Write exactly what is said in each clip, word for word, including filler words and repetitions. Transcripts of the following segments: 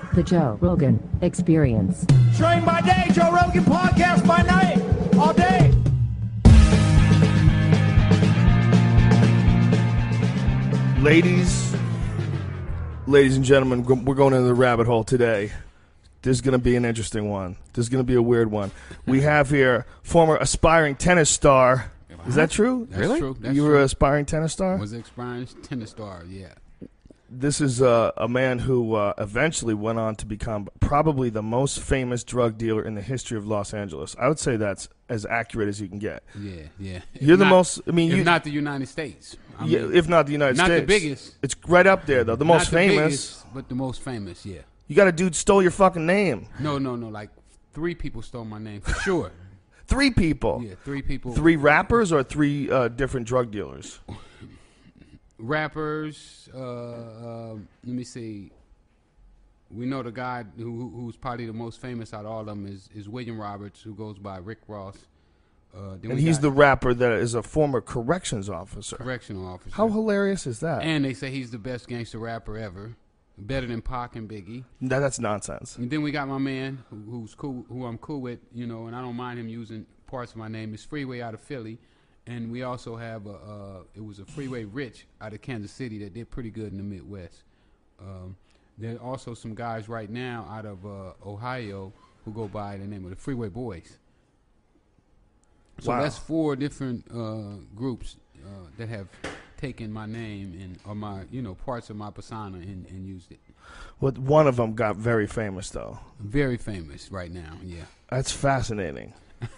The Joe Rogan Experience. Train by day, Joe Rogan podcast by night, all day. Ladies, ladies and gentlemen, we're going into the rabbit hole today. This is going to be an interesting one. This is going to be a weird one. We have here former aspiring tennis star. Is that true? That's really? true. That's you were true. an aspiring tennis star? Was an aspiring tennis star, yeah. This is uh, a man who uh, eventually went on to become probably the most famous drug dealer in the history of Los Angeles. I would say that's as accurate as you can get. Yeah, yeah. You're If the not- most, I mean, if you, not the United States. I yeah, mean, if not the United not States. the biggest. It's right up there, though. The most not the famous. biggest, but the most famous, yeah. You got a dude stole your fucking name. No, no, no. Like three people stole my name for sure. Three people. Yeah, three people. Three rappers or three uh, different drug dealers? Rappers. Uh, uh, let me see. We know the guy who, who's probably the most famous out of all of them is, is William Roberts, who goes by Rick Ross. Uh, then And we he's got the rapper that is a former corrections officer. correctional officer. How hilarious is that? And they say he's the best gangster rapper ever, better than Pac and Biggie. that that's nonsense. And then we got my man, who, who's cool, who I'm cool with, you know, and I don't mind him using parts of my name. Is Freeway out of Philly, and we also have a, uh, it was a Freeway Rich out of Kansas City that did pretty good in the Midwest. Um, there are also some guys right now out of uh, Ohio who go by the name of the Freeway Boys. So Wow. that's four different uh, groups uh, that have taken my name and or my, you know, parts of my persona and, and used it. Well, one of them got very famous, though. Very famous right now, yeah. That's fascinating.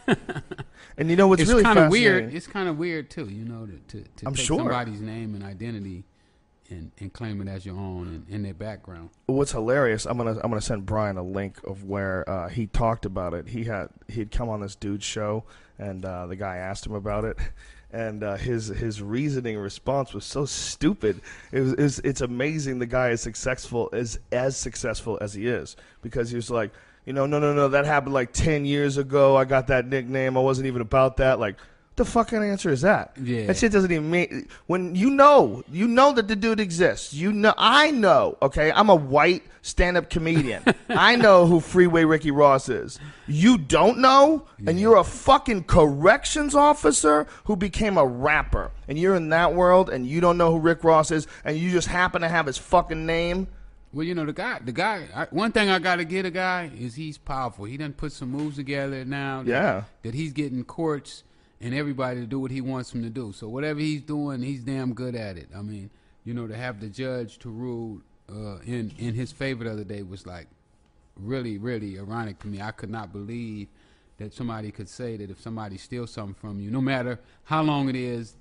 And you know what's It's really kind of fascinating? weird. It's kind of weird too, you know, to to, to I'm take sure. somebody's name and identity and, and claim it as your own and in their background. What's hilarious? I'm gonna I'm gonna send Brian a link of where uh, he talked about it. He had he'd come on this dude's show, and uh, the guy asked him about it, and uh, his his reasoning response was so stupid. It was, it was it's amazing the guy is successful as as successful as he is, because he was like, you know, no no no that happened like ten years ago. I got that nickname. I wasn't even about that. Like, what the fucking answer is that? Yeah. That shit doesn't even mean, when you know, you know that the dude exists. You know, I know, okay? I'm a white stand-up comedian. I know who Freeway Ricky Ross is. You don't know? And you're a fucking corrections officer who became a rapper. And you're in that world and you don't know who Rick Ross is and you just happen to have his fucking name. Well, you know, the guy, the guy. I, one thing I got to get a guy is he's powerful. He done put some moves together now. That, Yeah. That he's getting courts and everybody to do what he wants him to do. So whatever he's doing, he's damn good at it. I mean, you know, to have the judge to rule uh, in in his favor the other day was like really, really ironic to me. I could not believe that somebody could say that if somebody steals something from you, no matter how long it is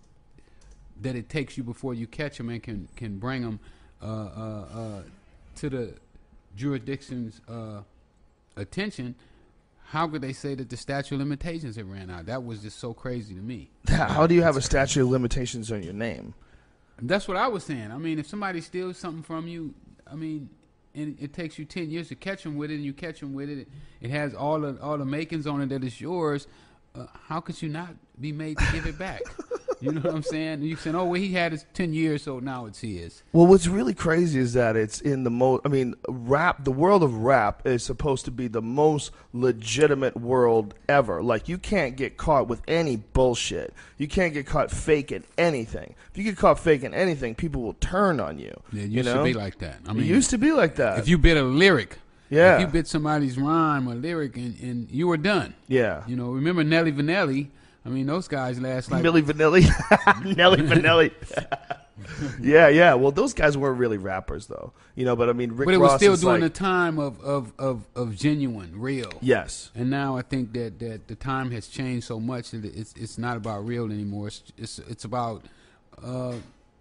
that it takes you before you catch them and can can bring them uh, uh, uh, to the jurisdiction's uh, attention. How could they say that the statute of limitations had ran out? That was just so crazy to me. How do you have a statute of limitations on your name? That's what I was saying. I mean, if somebody steals something from you, I mean, and it takes you ten years to catch them with it, and you catch them with it, it has all the all the makings on it that it's yours. Uh, how could you not be made to give it back? You know what I'm saying? You saying, oh, well, he had it ten years, so now it's his. Well, what's really crazy is that it's in the most, I mean, rap, the world of rap is supposed to be the most legitimate world ever. Like, you can't get caught with any bullshit. You can't get caught faking anything. If you get caught faking anything, people will turn on you. Yeah, it you used know? to be like that. I mean, It used to be like that. if you bit a lyric, Yeah. if you bit somebody's rhyme or lyric, and, and you were done. Yeah. You know, remember Nelly Vanelli? I mean, those guys last like Milli Vanilli. Nelly Vanilli. yeah, yeah. Well, those guys weren't really rappers, though. You know, but I mean, Rick but it was Ross still is during like, the time of, of, of, of genuine, real. yes. And now I think that, that the time has changed so much that it's it's not about real anymore. It's it's, it's about uh,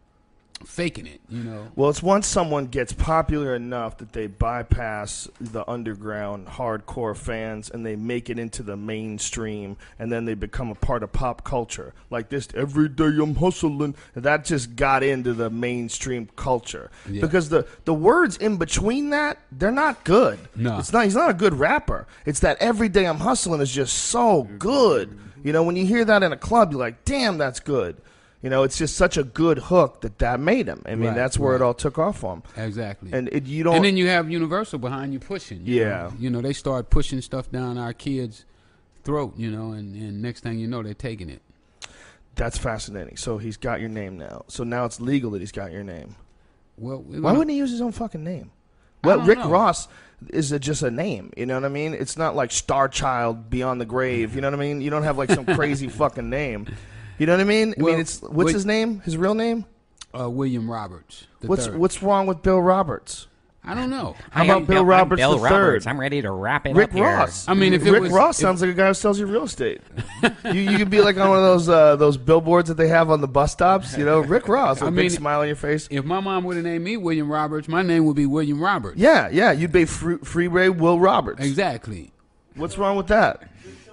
faking it, you know. Well, it's once someone gets popular enough that they bypass the underground hardcore fans and they make it into the mainstream, and then they become a part of pop culture. Like this, every day I'm hustling. That just got into the mainstream culture. Yeah. Because the, the words in between that, they're not good. No. It's not. He's not a good rapper. It's that every day I'm hustling is just so good. You know, when you hear that in a club, you're like, damn, that's good. You know, it's just such a good hook that that made him. I mean, Right, that's where right. it all took off for him. Exactly. And it, you don't. And then you have Universal behind you pushing. You Yeah. know? You know, they start pushing stuff down our kids' throat, you know, and, and next thing you know, they're taking it. That's fascinating. So he's got your name now. So now it's legal that he's got your name. Well, we're Why gonna- wouldn't he use his own fucking name? I Well, don't Rick know. Ross is a, just a name. You know what I mean? It's not like Star Child Beyond the Grave. You know what I mean? You don't have like some crazy fucking name. You know what I mean? I Well, mean, it's what's wait- his name? His real name? uh, William Roberts. The What's third. what's wrong with Bill Roberts? I don't know. How Hi, about I'm Bill I'm Roberts Bill the Roberts. third? I'm ready to wrap it Rick up here. Ross. I mean, if it Rick was- Ross if- sounds like a guy who sells you real estate. you you could be like on one of those uh, those billboards that they have on the bus stops. You know, Rick Ross with I a big mean- smile on your face. If my mom would have named me William Roberts, my name would be William Roberts. Yeah, yeah, you'd be free, Freeway Will Roberts. Exactly. What's wrong with that?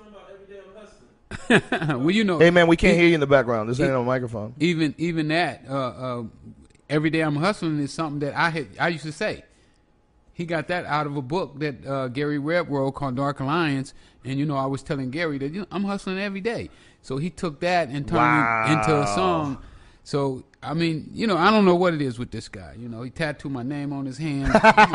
Well, you know, Hey man, we can't hear you in the background. This ain't no microphone. even even that uh, uh, every day I'm hustling is something that I had I used to say. He got that out of a book that uh, Gary Webb wrote called Dark Alliance, and you know I was telling Gary that you know, I'm hustling every day. So he took that and turned Wow. it into a song. So I mean, you know, I don't know what it is with this guy. You know, he tattooed my name on his hand.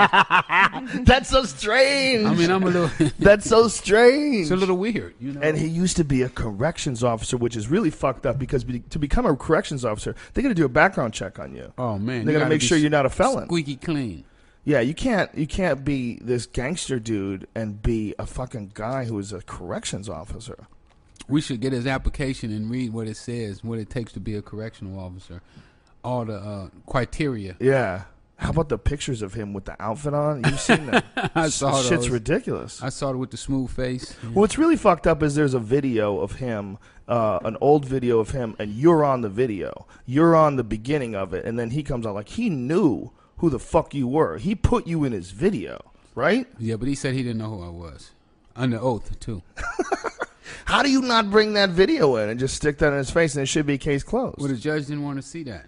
That's so strange. I mean, I'm a little, That's so strange. it's a little weird. You know, And he used to be a corrections officer, which is really fucked up because be, to become a corrections officer, they're going to do a background check on you. oh man, They're you going to gotta make be sure you're not a felon. squeaky clean. Yeah, you can't you can't be this gangster dude and be a fucking guy who is a corrections officer. We should get his application and read what it says, what it takes to be a correctional officer, all the uh, criteria. Yeah. How about the pictures of him with the outfit on? You've seen that. I saw Shit's those. ridiculous. I saw it with the smooth face. What's really fucked up is there's a video of him, uh, an old video of him, and you're on the video. You're on the beginning of it, and then he comes out like he knew who the fuck you were. He put you in his video, right? Yeah, but he said he didn't know who I was. Under oath, too. How do you not bring that video in and just stick that in his face and it should be case closed? Well, the judge didn't want to see that.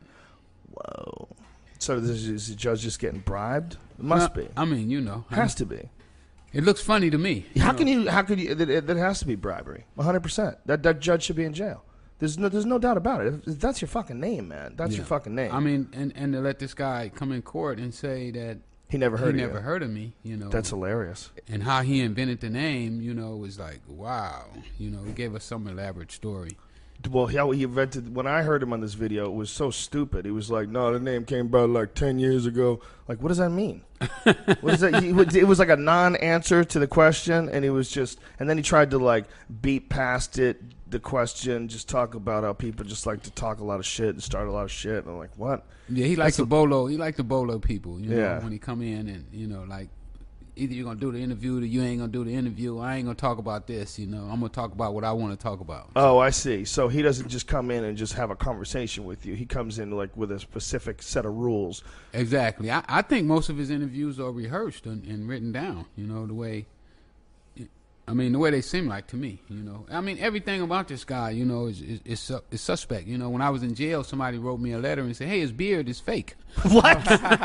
Whoa. So this is, is the judge just getting bribed? It must No, be. I mean, you know. Has to be. It looks funny to me. How know. can you? How could you? That, that has to be bribery. one hundred percent. That that judge should be in jail. There's no, there's no doubt about it. If, if that's your fucking name, man. That's Yeah. your fucking name. I mean, and, and to let this guy come in court and say that he never heard he of never you. heard of me, you know. That's hilarious. and how he invented the name, you know, was like, wow. You know, he gave us some elaborate story. Well, how he invented. When I heard him on this video, it was so stupid. He was like, "No, the name came about like ten years ago." Like, what does that mean? What is that? He, it was like a non-answer to the question, and it was just. And then he tried to like beat past it, the question, just talk about how people just like to talk a lot of shit and start a lot of shit. And I'm like, what? Yeah, he likes That's to bolo. He likes to bolo people. You know, Yeah. when he come in and you know, like either you're gonna do the interview or you ain't gonna do the interview. I ain't gonna talk about this. You know, I'm gonna talk about what I want to talk about. Oh, I see. So he doesn't just come in and just have a conversation with you. He comes in like with a specific set of rules. Exactly. I, I think most of his interviews are rehearsed and, and written down. You know, the way. I mean, the way they seem like to me, you know. I mean, everything about this guy, you know, is is, is, su- is suspect. You know, when I was in jail, somebody wrote me a letter and said, "Hey, his beard is fake." What?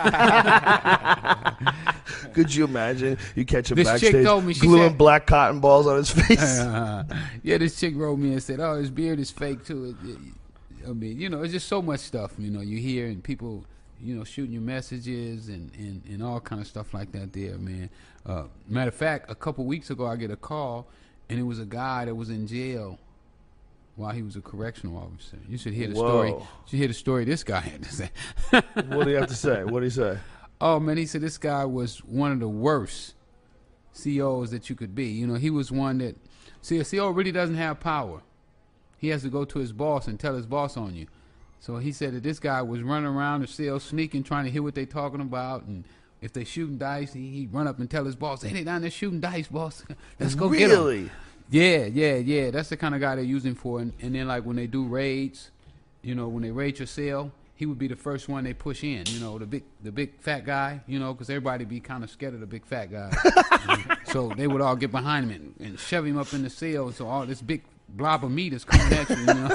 Could you imagine? You catch him This chick backstage told me, she gluing said- black cotton balls on his face. Uh, yeah, this chick wrote me and said, "Oh, his beard is fake too." It, it, I mean, you know, it's just so much stuff. You know, you hear and people, you know, shooting you messages and, and, and all kind of stuff like that. There, man. Uh, matter of fact, a couple weeks ago, I get a call, and it was a guy that was in jail while he was a correctional officer. You should hear the story. You Whoa. should hear the story this guy had to say. What do you have to say? What do you say? Oh man, he said this guy was one of the worst C E Os that you could be. You know, he was one that see a C E O really doesn't have power. He has to go to his boss and tell his boss on you. So he said that this guy was running around the cell sneaking, trying to hear what they talking about, and if they shooting dice, he, he'd run up and tell his boss, "Hey, they down there shooting dice, boss. Let's go get 'em." Really? Yeah, yeah, yeah. That's the kind of guy they're using for. And, and then like when they do raids, you know, when they raid your cell, he would be the first one they push in. You know, the big, the big fat guy. You know, because everybody be kind of scared of the big fat guy. So they would all get behind him and, and shove him up in the cell. So all this big blob of meat is coming at you. You know.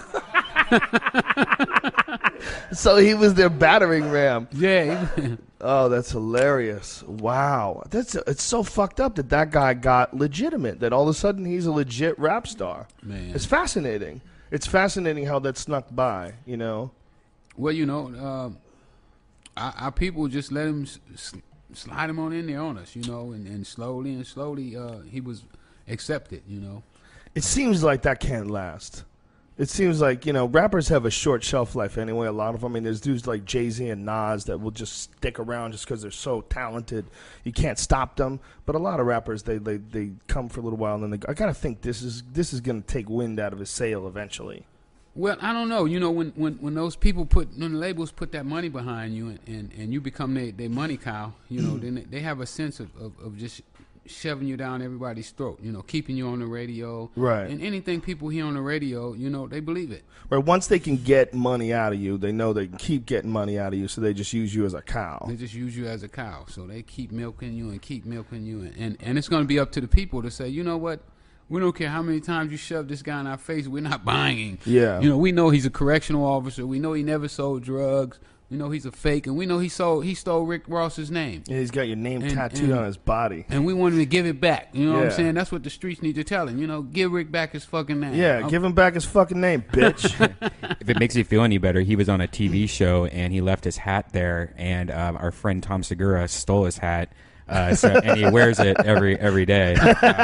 So he was their battering ram. Yeah. he- Oh, that's hilarious. Wow. That's it's so fucked up that that guy got legitimate, that all of a sudden he's a legit rap star. Man. It's fascinating. It's fascinating how that snuck by, you know. Well, you know, uh, our, our people just let him s- s- slide him on in there on us, you know, and, and slowly and slowly uh, he was accepted, you know. It seems like that can't last. It seems like, you know, rappers have a short shelf life anyway, a lot of them. I mean, there's dudes like Jay-Z and Nas that will just stick around just because they're so talented. You can't stop them. But a lot of rappers, they they, they come for a little while and then they go. I got to think this is this is going to take wind out of his sail eventually. Well, I don't know. You know, when, when, when those people put, when the labels put that money behind you and, and, and you become their, their money cow, you know, then they, they have a sense of, of, of just shoving you down everybody's throat, you know, keeping you on the radio. Right. And anything people hear on the radio, you know, they believe it. Right. Once they can get money out of you, they know they can keep getting money out of you, so they just use you as a cow. They just use you as a cow. So they keep milking you and keep milking you. And, and, and it's going to be up to the people to say, you know what? We don't care how many times you shove this guy in our face. We're not buying. Yeah. You know, we know he's a correctional officer. We know he never sold drugs. We know he's a fake. And we know he sold he stole Rick Ross's name. Yeah, he's got your name And- tattooed and- on his body. And we want him to give it back. You know what Yeah. I'm saying? That's what the streets need to tell him. You know, give Rick back his fucking name. Yeah, Um, give him back his fucking name, bitch. If it makes you feel any better, he was on a T V show and he left his hat there, and um, our friend Tom Segura stole his hat. Uh, so, and he wears it every every day.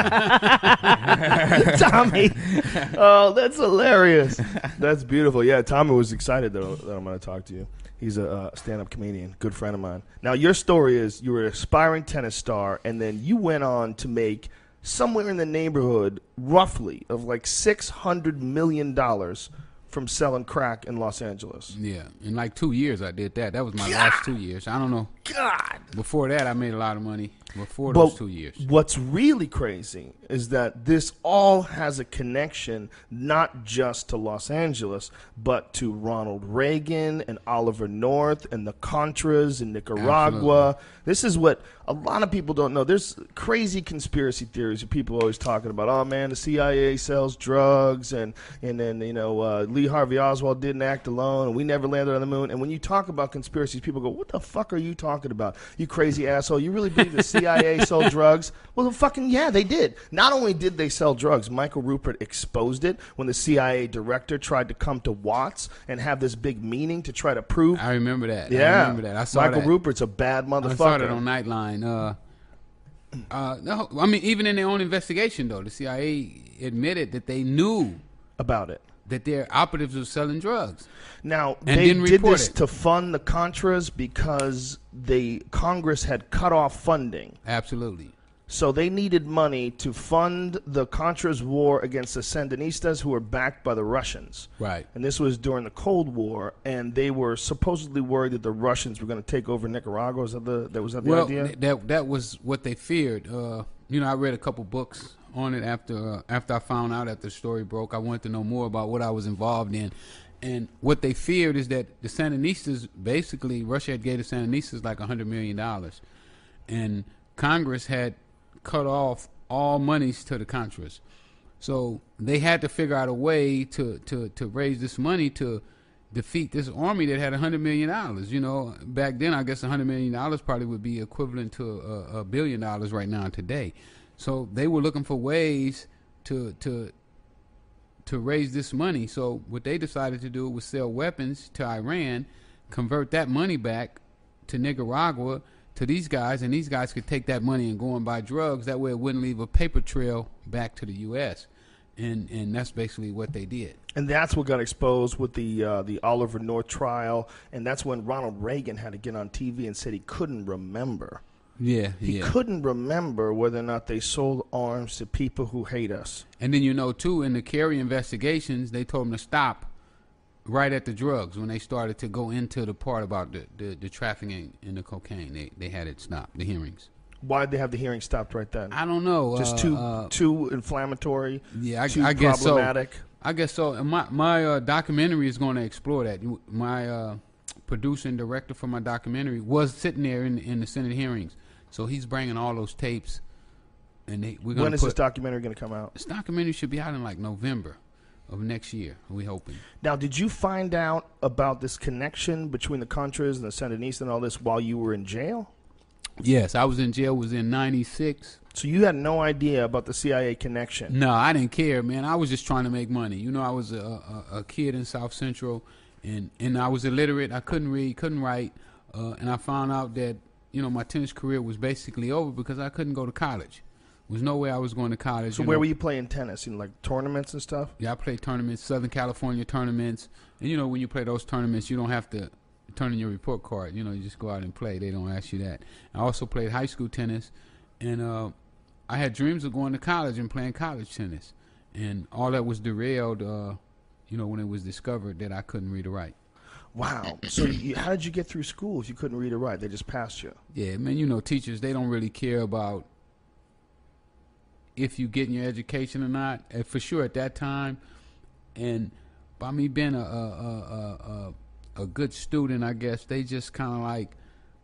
Tommy. Oh, that's hilarious. That's beautiful. Yeah, Tommy was excited that, that I'm going to talk to you. He's a uh, stand-up comedian, good friend of mine. Now, your story is you were an aspiring tennis star, and then you went on to make somewhere in the neighborhood, roughly, of like six hundred million dollars from selling crack in Los Angeles. Yeah. In like two years, I did that. That was my last two years. I don't know. God. Before that, I made a lot of money. Before But those two years. what's really crazy is that this all has a connection not just to Los Angeles, but to Ronald Reagan and Oliver North and the Contras in Nicaragua. Absolutely. This is what a lot of people don't know. There's crazy conspiracy theories that people are always talking about. Oh, man, the C I A sells drugs, and, and then, you know, uh, Lee Harvey Oswald didn't act alone, and we never landed on the moon. And when you talk about conspiracies, people go, what the fuck are you talking about? You crazy asshole. You really believe the C I A sold drugs? Well, the fucking, yeah, they did. Not only did they sell drugs, Michael Rupert exposed it when the C I A director tried to come to Watts and have this big meeting to try to prove. I remember that. Yeah. I remember that. I saw Michael that. Rupert's a bad motherfucker. I saw that on Nightline. Uh, uh, no, I mean, even in their own investigation, though, the C I A admitted that they knew about it. that their operatives were selling drugs. Now, And they didn't did report this it. to fund the Contras because the Congress had cut off funding. Absolutely. So they needed money to fund the Contras war against the Sandinistas, who were backed by the Russians. Right. And this was during the Cold War, and they were supposedly worried that the Russians were going to take over Nicaragua. Was that the, that, was that the Well, idea? th- that that was what they feared. Uh, you know, I read a couple books on it after uh, after I found out after the story broke. I wanted to know more about what I was involved in. And what they feared is that the Sandinistas, basically, Russia had gave the Sandinistas like one hundred million dollars. And Congress had cut off all monies to the Contras. So they had to figure out a way to, to, to raise this money to defeat this army that had one hundred million dollars. You know, back then, I guess one hundred million dollars probably would be equivalent to a, a billion dollars right now today. So they were looking for ways to to to raise this money. So what they decided to do was sell weapons to Iran, convert that money back to Nicaragua, to these guys, and these guys could take that money and go and buy drugs. That way it wouldn't leave a paper trail back to the U S And and that's basically what they did. And that's what got exposed with the uh, the Oliver North trial, and that's when Ronald Reagan had to get on T V and said he couldn't remember. Yeah, He yeah. couldn't remember whether or not they sold arms to people who hate us. And then, you know, too, in the Kerry investigations, they told them to stop right at the drugs when they started to go into the part about the, the, the trafficking in the cocaine. They they had it stopped, the hearings. Why did they have the hearing stopped right then? I don't know. Just uh, too uh, too inflammatory. Yeah, I, too I guess problematic. so. I guess so. And my my uh, documentary is going to explore that. My uh, producer and director for my documentary was sitting there in in the Senate hearings, so he's bringing all those tapes. And they, we're going When to is put, this documentary going to come out? This documentary should be out in like November of next year. We hoping. Now, did you find out about this connection between the Contras and the Sandinistas and all this while you were in jail? Yes, I was in jail. Was in ninety-six, So you had no idea about the C I A connection. No, I didn't care, man. I was just trying to make money. You know, I was a, a, a kid in South Central, and, and I was illiterate. I couldn't read, couldn't write, uh, and I found out that, you know, my tennis career was basically over because I couldn't go to college. There was no way I was going to college. So you where know. were you playing tennis? In like tournaments and stuff? Yeah, I played tournaments, Southern California tournaments. And, you know, when you play those tournaments, you don't have to turn in your report card. You know, you just go out and play. They don't ask you that. I also played high school tennis, and uh, I had dreams of going to college and playing college tennis. And all that was derailed, uh, you know, when it was discovered that I couldn't read or write. Wow. So you, how did you get through school if you couldn't read or write? They just passed you. Yeah, man, you know, teachers, they don't really care about if you getting your education or not. And for sure at that time, and by me being a a, a, a, a good student, I guess, they just kind of like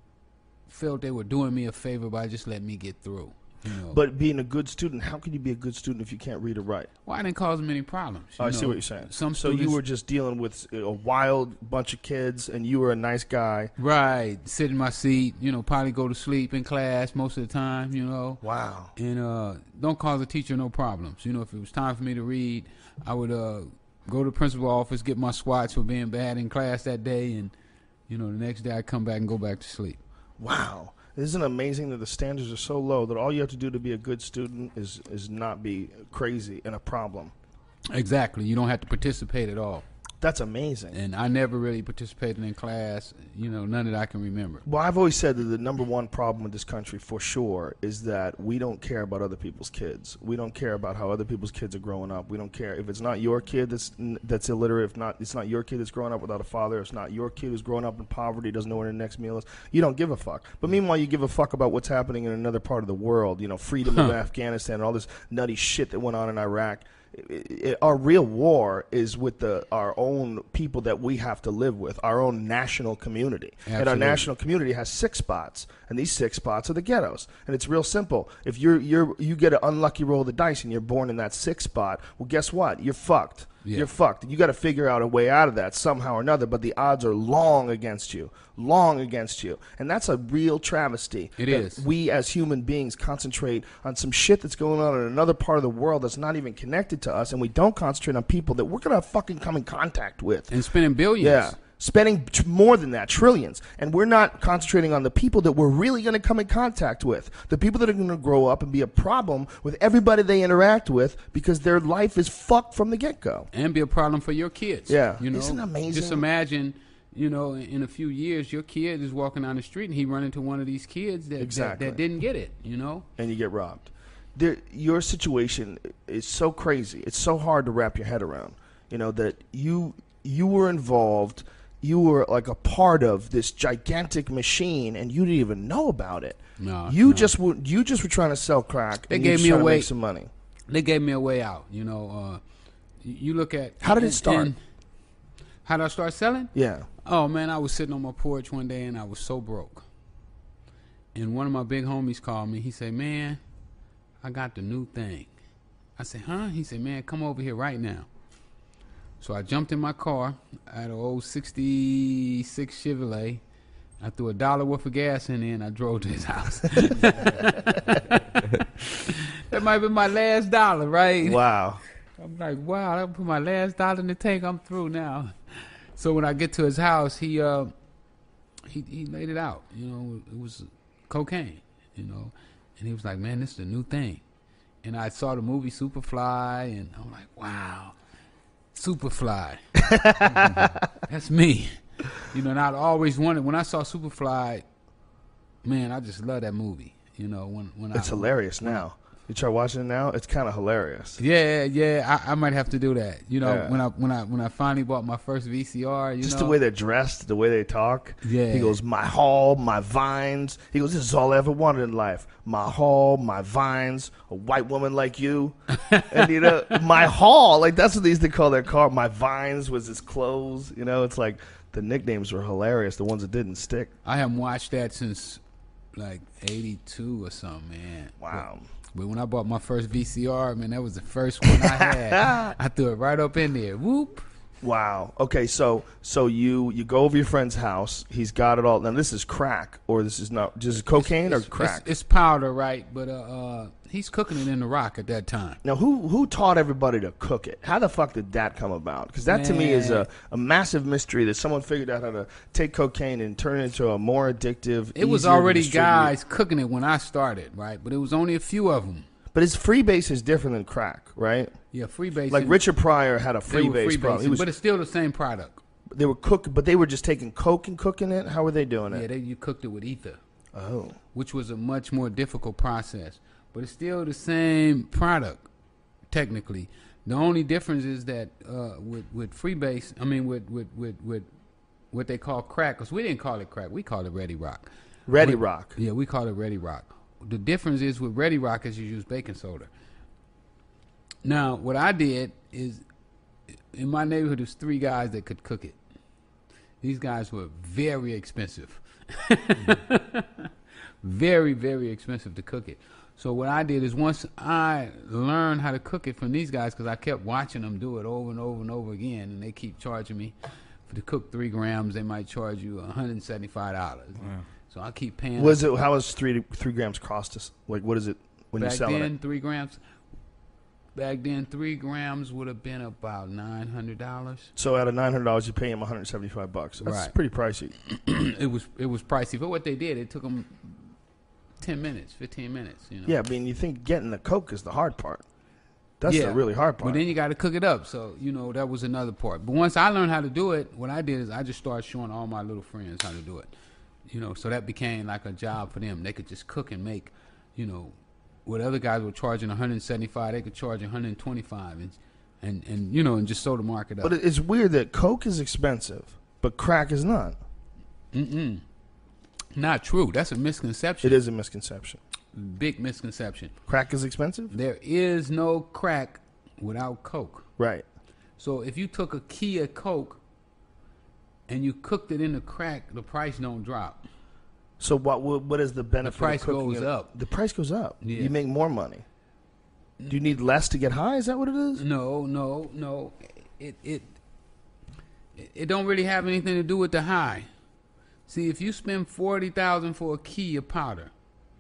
felt they were doing me a favor by just letting me get through. You know? But being a good student, how can you be a good student if you can't read or write? Well, I didn't cause them any problems. Oh, I you see know. what you're saying. Some so you students- were just dealing with a wild bunch of kids, and you were a nice guy. Right, sit in my seat, you know, probably go to sleep in class most of the time, you know. Wow. And uh, don't cause a teacher no problems. You know, if it was time for me to read, I would uh, go to the principal's office, get my swats for being bad in class that day, and, you know, the next day I'd come back and go back to sleep. Wow. Isn't it amazing that the standards are so low that all you have to do to be a good student is, is not be crazy and a problem? Exactly. You don't have to participate at all. That's amazing. And I never really participated in class, you know, none that I can remember. Well, I've always said that the number one problem with this country, for sure, is that we don't care about other people's kids. We don't care about how other people's kids are growing up. We don't care if it's not your kid that's that's illiterate. If not, it's not your kid that's growing up without a father. It's not your kid who's growing up in poverty, doesn't know where their next meal is. You don't give a fuck. But meanwhile, you give a fuck about what's happening in another part of the world. You know, freedom of Afghanistan and all this nutty shit that went on in Iraq. It, it, our real war is with the our own people that we have to live with, our own national community. And our Absolutely. national community has six spots, and these six spots are the ghettos. And it's real simple. If you're you're you get an unlucky roll of the dice and you're born in that sixth spot, well, guess what? You're fucked. Yeah. You're fucked. You got to figure out a way out of that somehow or another, but the odds are long against you. Long against you. And that's a real travesty. It that is. We as human beings concentrate on some shit that's going on in another part of the world that's not even connected to us, and we don't concentrate on people that we're going to fucking come in contact with. And spending billions. Yeah. Spending t- more than that, trillions. And we're not concentrating on the people that we're really going to come in contact with. The people that are going to grow up and be a problem with everybody they interact with because their life is fucked from the get-go. And be a problem for your kids. Yeah. You know, Isn't it amazing? Just imagine, you know, in, in a few years, your kid is walking down the street and he run into one of these kids that, Exactly. that, that didn't get it, you know? And you get robbed. There, your situation is so crazy. It's so hard to wrap your head around. You know, that you you were involved, you were like a part of this gigantic machine, and you didn't even know about it. No, you no. just were you just were trying to sell crack. They and you gave were me a trying to way- make some money. They gave me a way out, you know. Uh, you, you look at... How did it and- start? and how did I start selling? Yeah. Oh, man, I was sitting on my porch one day, and I was so broke. And one of my big homies called me. He said, man, I got the new thing. I said, huh? He said, man, come over here right now. So I jumped in my car. I had an old sixty-six Chevrolet. I threw a dollar worth of gas in there, and I drove to his house. That might be my last dollar, right? Wow. I'm like, wow, I put my last dollar in the tank. I'm through now. So when I get to his house, he uh, he he laid it out. You know, it was cocaine. You know, and he was like, man, this is the new thing. And I saw the movie Superfly, and I'm like, wow, Superfly. That's me. You know, and I'd always wanted, when I saw Superfly, man, I just love that movie. You know, when when It's I, hilarious now. You try watching it now, it's kind of hilarious. Yeah, yeah, I, I might have to do that. You know, Yeah. when I when I when I finally bought my first V C R, you Just know, the way they're dressed, the way they talk. Yeah. He goes, my hall, my vines. He goes, this is all I ever wanted in life. My hall, my vines, a white woman like you. And, you know, my hall, like that's what they used to call their car. My vines was his clothes. You know, it's like the nicknames were hilarious, the ones that didn't stick. I haven't watched that since like eighty-two or something, man. Wow. But, but when I bought my first V C R, man, that was the first one I had. I threw it right up in there. Whoop. Wow. Okay, so so you you go over your friend's house. He's got it all. Now this is crack, or this is not just cocaine It's- or crack. It's, it's powder, right? But uh, uh, he's cooking it in the rock at that time. Now, who who taught everybody to cook it? How the fuck did that come about? Because that to me is a, Man. a massive mystery that someone figured out how to take cocaine and turn it into a more addictive. It was easier to already distribute- guys cooking it when I started, right? But it was only a few of them. But his freebase is different than crack, right? Yeah, freebase. Like Richard Pryor had a they were freebase problem. He was, but it's still the same product. they were cook, but they were just taking coke and cooking it. How were they doing Yeah, it? they, you cooked it with ether, Oh, which was a much more difficult process. But it's still the same product, technically. The only difference is that uh, with with freebase, I mean with with with, with what they call crack, because we didn't call it crack, we called it Ready Rock. Ready But- Rock. Yeah, we call it Ready Rock. The difference is with Ready Rock is you use baking soda. Now, what I did is, in my neighborhood, there's three guys that could cook it. These guys were very expensive. very, very expensive to cook it. So what I did is once I learned how to cook it from these guys, because I kept watching them do it over and over and over again, and they keep charging me for to cook three grams, they might charge you one hundred seventy-five dollars. Wow. So I keep paying. Was it? How much three three grams cost us? Like, what is it when back you're selling then, it? three grams. Back then, three grams would have been about nine hundred dollars. So out of nine hundred dollars, you pay him one hundred seventy five bucks. That's Right. pretty pricey. it was it was pricey, but what they did, it took them ten minutes, fifteen minutes. You know. Yeah, I mean, you think getting the coke is the hard part. That's Yeah. the really hard part. But then you got to cook it up. So, you know, that was another part. But once I learned how to do it, what I did is I just started showing all my little friends how to do it. You know, so that became like a job for them. They could just cook and make, you know, what other guys were charging one hundred seventy-five, they could charge one hundred twenty-five and, and, and you know, and just sew the market up. But it- it's weird that coke is expensive, but crack is not. Mm-mm. Not true. That's a misconception. It is a misconception. Big misconception. Crack is expensive? There is no crack without coke. Right. So if you took a key of coke and you cooked it in the crack, the price don't drop. So what what what is the benefit The price of cooking goes it? up. The price goes up. Yeah. You make more money. Do you need less to get high? Is that what it is? No, no, no. It it it don't really have anything to do with the high. See, if you spend forty thousand for a key of powder,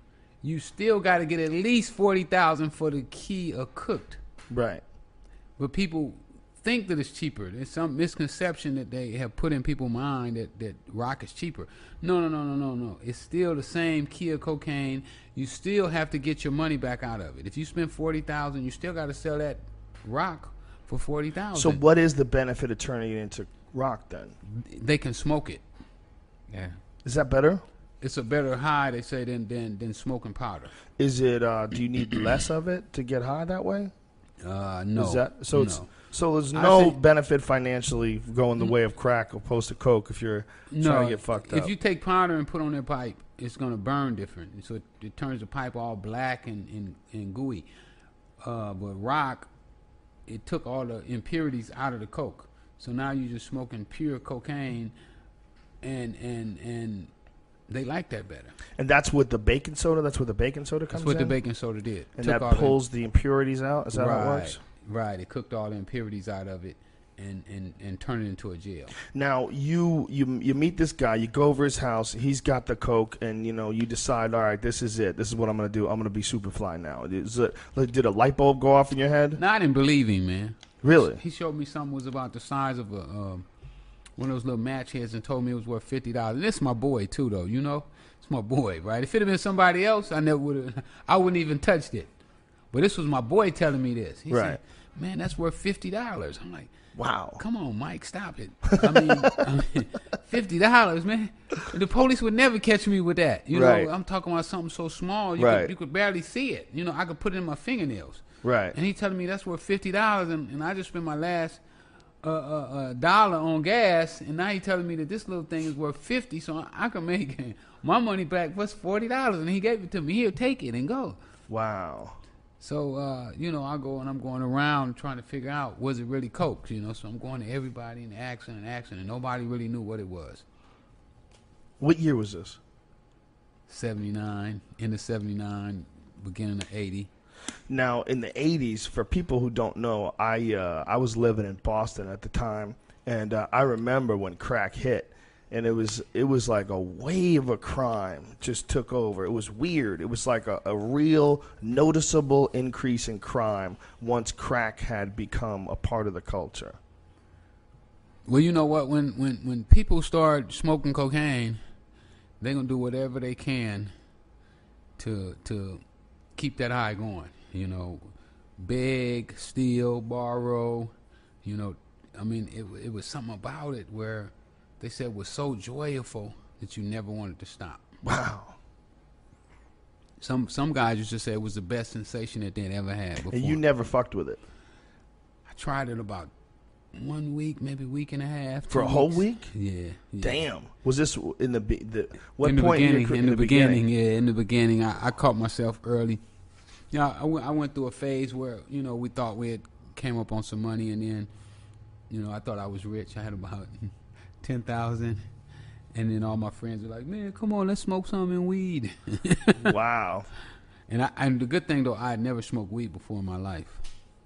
you still got to get at least forty thousand for the key of cooked. Right. But people think that it's cheaper. There's some misconception that they have put in people's mind that, that rock is cheaper. No, no, no, no, no, no. It's still the same key of cocaine. You still have to get your money back out of it. If you spend forty thousand, you still got to sell that rock for forty thousand. So what is the benefit of turning it into rock then? They can smoke it. Yeah. Is that better? It's a better high, they say, than than, than smoking powder. Is it? Uh, do you need less of it to get high that way? Uh, no. Is that so? no. It's so there's I no think- benefit financially going the way of crack opposed to coke if you're trying to get fucked if up. you take powder and put on that pipe, it's going to burn different. So it, it turns the pipe all black and, and, and gooey. Uh, but rock, it took all the impurities out of the coke. So now you're just smoking pure cocaine, and and and they like that better. and that's with the baking soda. That's where the baking soda comes That's what the in? baking soda did. and Took that all the- pulls the impurities out. Is that right, how it works? Right. It cooked all the impurities out of it and, and, and turned it into a gel. Now you you you meet this guy. You go over his house. He's got the coke, and you know you decide. All right, this is it. This is what I'm gonna do. I'm gonna be Superfly now. Is it, like, did a light bulb go off in your head? No, I didn't believe him, man. Really? He showed me something was about the size of a um, one of those little match heads and told me it was worth fifty dollars. And this is my boy too, though. You know, it's my boy, right? If it had been somebody else, I never would have. I wouldn't even touched it. But this was my boy telling me this. He Right. said, "Man, that's worth fifty dollars." I'm like, Wow. "Come on, Mike, stop it." I mean, I mean fifty dollars, man. The police would never catch me with that. You Right. know, I'm talking about something so small you Right. could, you could barely see it. You know, I could put it in my fingernails. Right. And he telling me that's worth fifty dollars, and, and I just spent my last uh, uh, uh, dollar on gas, and now he telling me that this little thing is worth fifty, so I, I can make my money back. What's forty dollars? And he gave it to me. He'll take it and go. Wow. So uh, you know, I go and I'm going around trying to figure out was it really coke? You know, so I'm going to everybody and asking and asking, and nobody really knew what it was. What year was this? seventy-nine, end of seventy-nine, beginning of eighty. Now, in the eighties, for people who don't know, I uh, I was living in Boston at the time, And uh, I remember when crack hit, and it was it was like a wave of crime just took over. It was weird. It was like a, a real noticeable increase in crime once crack had become a part of the culture. Well, you know what? When when when people start smoking cocaine, they're gonna do whatever they can to to keep that high going. You know, beg, steal, borrow. You know, I mean, it it was something about it where they said it was so joyful that you never wanted to stop. Wow. Some some guys used to say it was the best sensation that they'd ever had before. And you never fucked with it? I tried it about one week, maybe week and a half. For a two whole weeks. week? Yeah, yeah. Damn. Was this in the, be- the what in the point? beginning, in, your, in, the, beginning, yeah, in the beginning, I, I caught myself early. Yeah, I, went, I went through a phase where you know we thought we had came up on some money, and then you know I thought I was rich. I had about ten thousand, and then all my friends were like, "Man, come on, let's smoke some in weed." Wow. And I, and the good thing though, I had never smoked weed before in my life.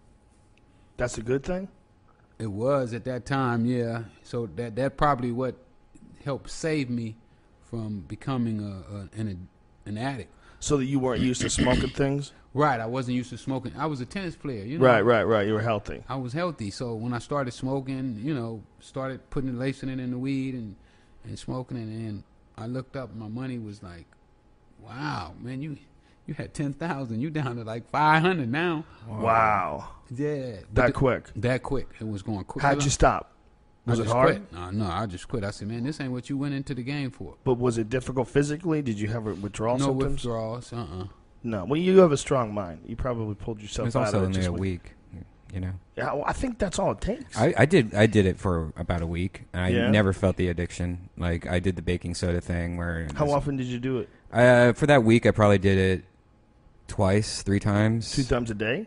That's a good thing? It was at that time, yeah. So that that probably what helped save me from becoming a, a an an addict. So that you weren't used to smoking things? Right, I wasn't used to smoking. I was a tennis player, you know. Right, right, right. You were healthy. I was healthy, so when I started smoking, you know, started putting lacing it in the weed and and smoking it, and I looked up, and my money was like, wow, man, you you had ten thousand, you down to like five hundred now. Wow. Yeah, but That the- quick. That quick, it was going quick. How'd you stop? Was I it just hard? Quit. No, no, I just quit. I said, man, this ain't what you went into the game for. But was it difficult physically? Did you have withdrawal no symptoms? withdrawals. Uh uh No. Well, you have a strong mind. You probably pulled yourself It's out also of it. only just a when- week, you know. Yeah, well, I think that's all it takes. I, I did I did it for about a week. And I Yeah? never felt the addiction. Like I did the baking soda thing where it How was- often did you do it? Uh, for that week, I probably did it twice, three times. Two times a day?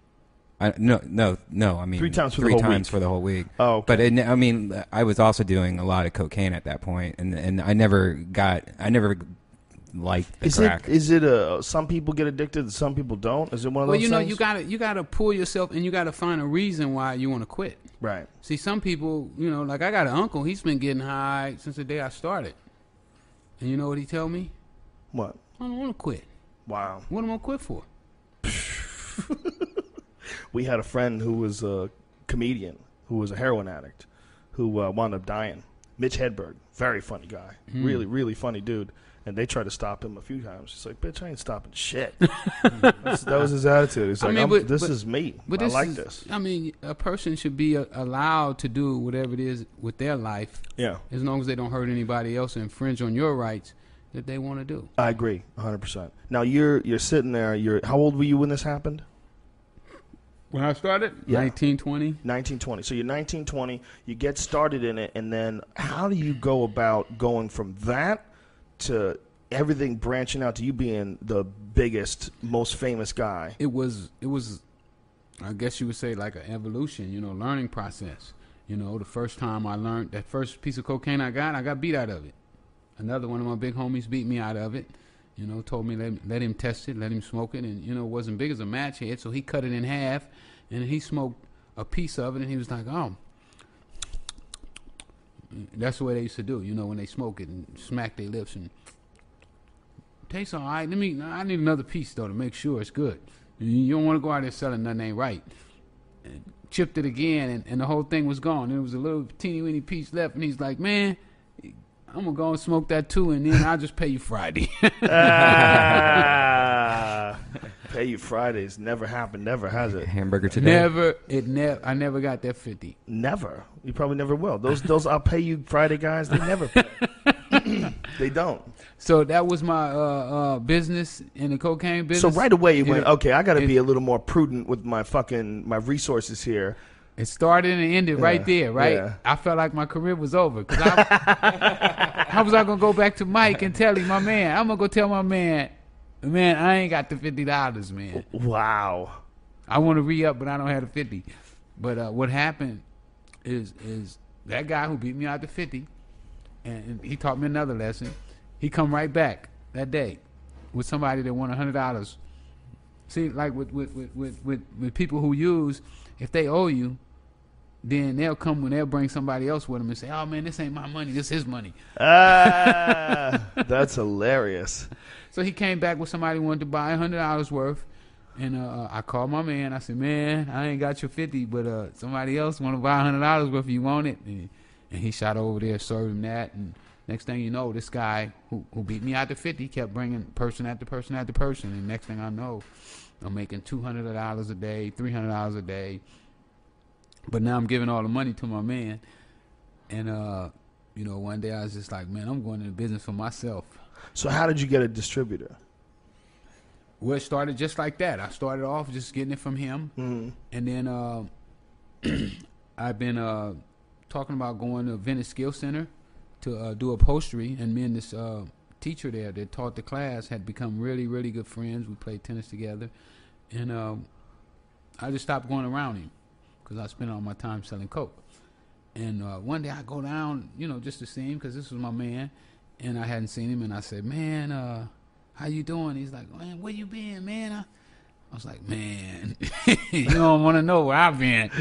I, no, no, no. I mean, Three times for the three whole times week. for the whole week. Oh, okay. But it, I mean, I was also doing a lot of cocaine at that point, and and I never got, I never liked the Is crack. it is it a some people get addicted and some people don't? Is it one of Well, those you know, things? you gotta you gotta pull yourself, and you gotta find a reason why you want to quit. Right. See, some people, you know, like I got an uncle. He's been getting high since the day I started, and you know what he tell me? What? I don't want to quit. Wow. What am I gonna quit for? We had a friend who was a comedian, who was a heroin addict, who uh, wound up dying. Mitch Hedberg, very funny guy, Hmm. really, really funny dude. And they tried to stop him a few times. He's like, "Bitch, I ain't stopping shit." That's, that was his attitude. He's I like, mean, I'm, but- "This but- is me. But I this like is, this." I mean, a person should be uh, allowed to do whatever it is with their life, Yeah, as long as they don't hurt anybody else and infringe on your rights that they want to do. I agree, one hundred percent. Now you're you're sitting there. You're how old were you when this happened? When I started, Yeah. nineteen, twenty. nineteen, twenty. So you're nineteen, twenty. You get started in it, and then how do you go about going from that to everything branching out to you being the biggest, most famous guy? It was, it was, I guess you would say, like an evolution, you know, learning process. You know, the first time I learned that first piece of cocaine I got, I got beat out of it. Another one of my big homies beat me out of it. You know, told me let, let him test it, let him smoke it, and you know, it wasn't big as a match head, so he cut it in half, and he smoked a piece of it, and he was like, "Oh, that's the way they used to do." You know, when they smoke it and smack their lips and tastes all right. Let me. I need another piece though to make sure it's good. You don't want to go out there selling nothing ain't right. And chipped it again, and, and the whole thing was gone. There was a little teeny weeny piece left, and he's like, "Man, I'm gonna go and smoke that too, and then I'll just pay you Friday." Ah, pay you Fridays. Never happened. Never has it. Hamburger today. never, it never. I never got that fifty. Never. You probably never will. Those those I'll pay you Friday guys. They never pay. They don't. So that was my uh, uh, business in the cocaine So business. right away you It- went, okay, I got to it- be a little more prudent with my fucking my resources here. It started and ended right Yeah, there, right? yeah. I felt like my career was over. Cause I, how was I gonna go back to Mike and tell him, my man? I'm gonna go tell my man, man, I ain't got the fifty dollars, man. Wow. I want to re up, but I don't have the fifty. But uh, what happened is is that guy who beat me out to fifty, and, and he taught me another lesson. He come right back that day with somebody that won a hundred dollars. See, like with with, with, with with with people who use, if they owe you, then they'll come when they'll bring somebody else with them and say, "Oh man, this ain't my money. This is his money." Ah, that's hilarious. So he came back with somebody who wanted to buy a hundred dollars worth, and uh, I called my man. I said, "Man, I ain't got your fifty, but uh, somebody else want to buy a hundred dollars worth. You want it?" And, and he shot over there, served him that, and next thing you know, this guy who who beat me out to fifty kept bringing person after person after person, and next thing I know, I'm making two hundred dollars a day, three hundred dollars a day. But now I'm giving all the money to my man. And, uh, you know, one day I was just like, man, I'm going into business for myself. So how did you get a distributor? Well, it started just like that. I started off just getting it from him. Mm-hmm. And then uh, I've been uh, talking about going to Venice Skill Center to uh, do upholstery. And me and this uh, teacher there that taught the class had become really, really good friends. We played tennis together. And uh, I just stopped going around him, because I spent all my time selling coke. And uh, one day I go down, you know, just to see him, because this was my man, and I hadn't seen him, and I said, man, uh, how you doing? He's like, man, where you been, man? I, I was like, man, you don't want to know where I've been.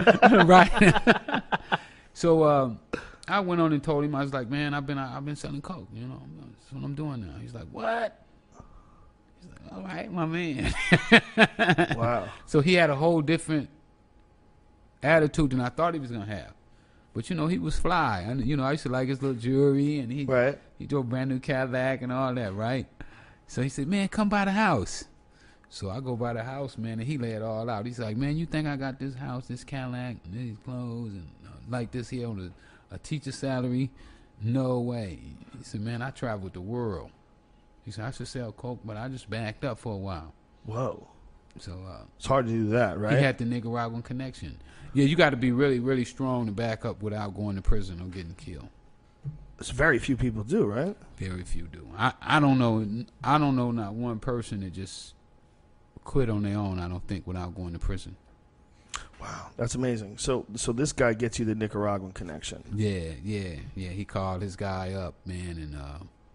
Right? So uh, I went on and told him, I was like, man, I've been I've been selling coke, you know, that's what I'm doing now. He's like, what? He's like, all right, my man. Wow. So he had a whole different attitude than I thought he was gonna have, but you know he was fly. And you know I used to like his little jewelry, and he Right. he drove a brand new Cadillac and all that, right? So he said, "Man, come by the house." So I go by the house, man, and he lay it all out. He's like, "Man, you think I got this house, this Cadillac, and these clothes, and uh, like this here on a, a teacher salary? No way." He said, "Man, I traveled the world." He said, "I should sell coke, but I just backed up for a while." Whoa. So uh, It's hard to do that, right? he had the Nicaraguan connection. Yeah, you got to be really, really strong to back up without going to prison or getting killed. It's very few people do, right? Very few do. I, I don't know. I don't know not one person that just quit on their own, I don't think, without going to prison. Wow, that's amazing. So, so this guy gets you the Nicaraguan connection. Yeah, yeah, yeah. He called his guy up, man, and uh,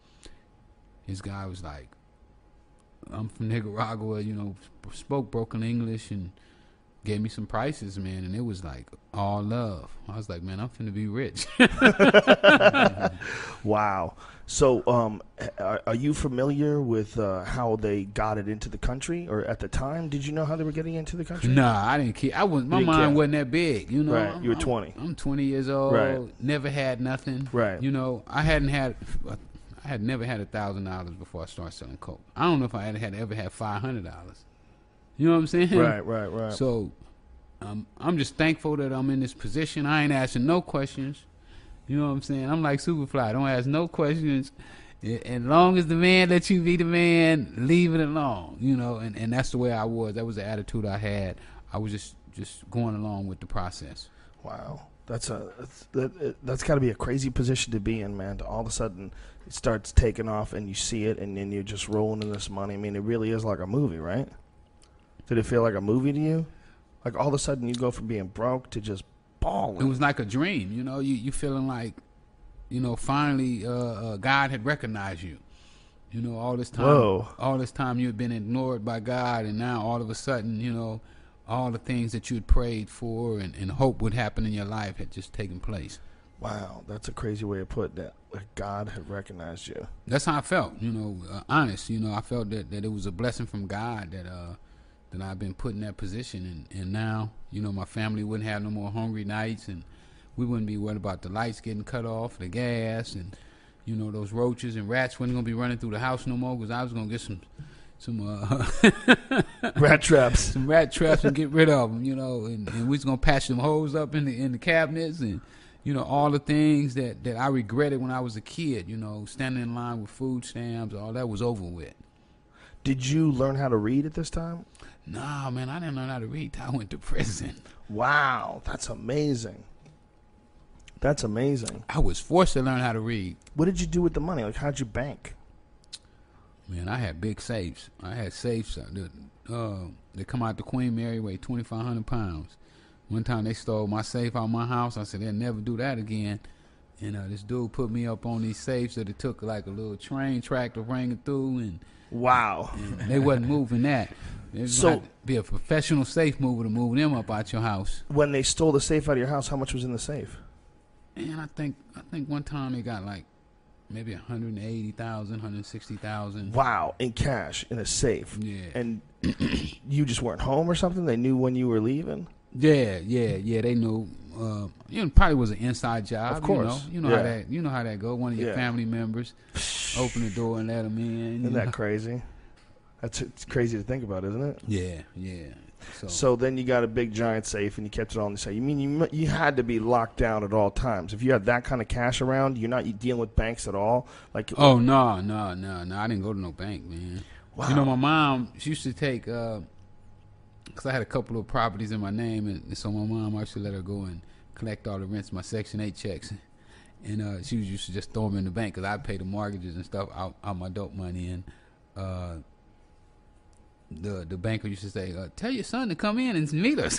his guy was like, "I'm from Nicaragua, you know, spoke broken English, and gave me some prices, man, and it was like all love." I was like, man, I'm finna be rich. Wow. So, um, are, are you familiar with uh, how they got it into the country, or at the time, did you know how they were getting into the country? Nah, I didn't care. I was my Didn't mind care. wasn't that big, you know. Right, I'm, you were I'm- twenty. I'm twenty years old. Right. Never had nothing. Right. You know, I hadn't had. I had never had a thousand dollars before I started selling coke. I don't know if I had, had ever had five hundred dollars. You know what I'm saying? Right, right, right. So, um, I'm just thankful that I'm in this position. I ain't asking no questions. You know what I'm saying? I'm like Superfly. Don't ask no questions. As long as the man lets you be the man, leave it alone. You know, and, and that's the way I was. That was the attitude I had. I was just, just going along with the process. Wow, that's a that's, that, that's got to be a crazy position to be in, man. To all of a sudden it starts taking off, and you see it, and then you're just rolling in this money. I mean, it really is like a movie, right? Did it feel like a movie to you? Like all of a sudden you go from being broke to just balling. It was like a dream. You know, you you feeling like, you know, finally uh, uh, God had recognized you. You know, all this time, Whoa. all this time you had been ignored by God, and now all of a sudden, you know, all the things that you had prayed for and, and hoped would happen in your life had just taken place. Wow, that's a crazy way of putting it. Like God had recognized you. That's how I felt, you know, uh, honest. You know, I felt that, that it was a blessing from God that uh, that I've been put in that position. And, and now, you know, my family wouldn't have no more hungry nights, and we wouldn't be worried about the lights getting cut off, the gas, and, you know, those roaches and rats wasn't going to be running through the house no more, because I was going to get some some uh, Rat traps. some rat traps and get rid of them, you know, and, and we was going to patch them holes up in the in the cabinets, and, you know, all the things that, that I regretted when I was a kid, you know, standing in line with food stamps, all that was over with. Did you learn how to read at this time? Nah, man, I didn't learn how to read till I went to prison. Wow, that's amazing. That's amazing. I was forced to learn how to read. What did you do with the money? Like, how'd you bank? Man, I had big safes. I had safes that, uh, that come out the Queen Mary, weigh twenty-five hundred pounds. One time they stole my safe out of my house. I said, they'll never do that again. And uh, this dude put me up on these safes that it took like a little train track to bring it through, and, Wow. and they wasn't moving that. There's So- so be a professional safe mover to move them up out your house. When they stole the safe out of your house, how much was in the safe? And I think I think one time they got like maybe one hundred eighty thousand, one hundred sixty thousand. Wow, in cash in a safe. Yeah. And you just weren't home or something? They knew when you were leaving? Yeah, yeah, yeah. They knew. Uh, you know, probably was an inside job. Of course. You know, you know Yeah. how that. You know how that go. One of your Yeah. family members open the door and let them in. you Isn't know? that crazy? That's it's crazy to think about, isn't it? Yeah, yeah. So, So then you got a big giant safe and you kept it all in the safe. You mean you mu- you had to be locked down at all times? If you had that kind of cash around, you're not dealing with banks at all. Like oh no, no, no, no. I didn't go to no bank, man. Wow. You know, my mom, she used to take, because I had a couple of properties in my name, and so my mom, I used to let her go and collect all the rents, my Section eight checks. And uh, she was used to just throw them in the bank because I'd pay the mortgages and stuff out, out my dope money. And uh, the the banker used to say, uh, tell your son to come in and meet us.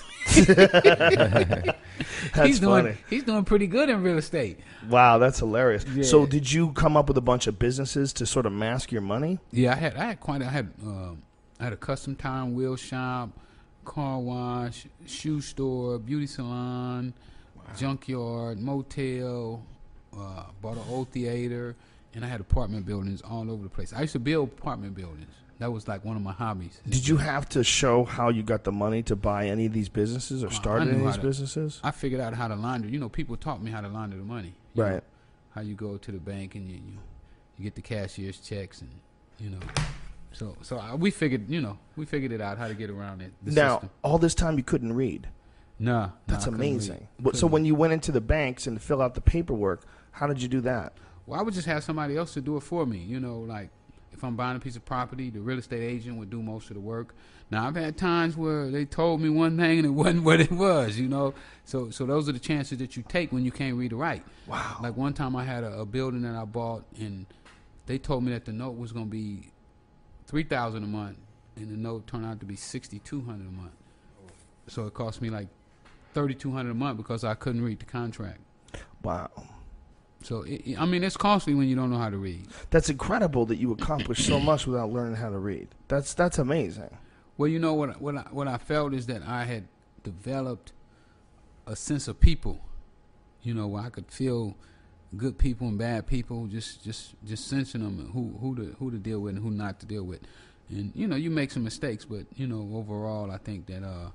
That's he's funny. doing he's doing pretty good in real estate. Wow, that's hilarious. Yeah. So did you come up with a bunch of businesses to sort of mask your money? Yeah, I had I had quite a, I had um, I had a custom tire and wheel shop, car wash, shoe store, beauty salon, junkyard, motel, uh, bought an old theater, and I had apartment buildings all over the place. I used to build apartment buildings. That was like one of my hobbies. Did you have to show how you got the money to buy any of these businesses or Uh, start I any knew of how these to- businesses? I figured out how to launder. You know, people taught me how to launder the money. you know, Right. how you go to the bank and you, you you get the cashier's checks and you know. So so I, we figured you know we figured it out how to get around it. The Now, system. all this time you couldn't read. Nah, nah, That's I couldn't amazing. read. But- So Couldn't. when you went into the banks and fill out the paperwork, how did you do that? Well, I would just have somebody else to do it for me. You know, like if I'm buying a piece of property, the real estate agent would do most of the work. Now, I've had times where they told me one thing and it wasn't what it was, you know. So so those are the chances that you take when you can't read or write. Wow. Like one time I had a, a building that I bought and they told me that the note was going to be three thousand dollars a month and the note turned out to be sixty-two hundred dollars a month. So it cost me like thirty-two hundred dollars a month because I couldn't read the contract. Wow. So, it, it- I mean, it's costly when you don't know how to read. That's incredible that you accomplished so much without learning how to read. That's that's amazing. Well, you know what? What I, what I felt is that I had developed a sense of people. You know, where I could feel good people and bad people, just just just sensing them, and who who to who to deal with and who not to deal with. And you know, you make some mistakes, but you know, overall, I think that uh,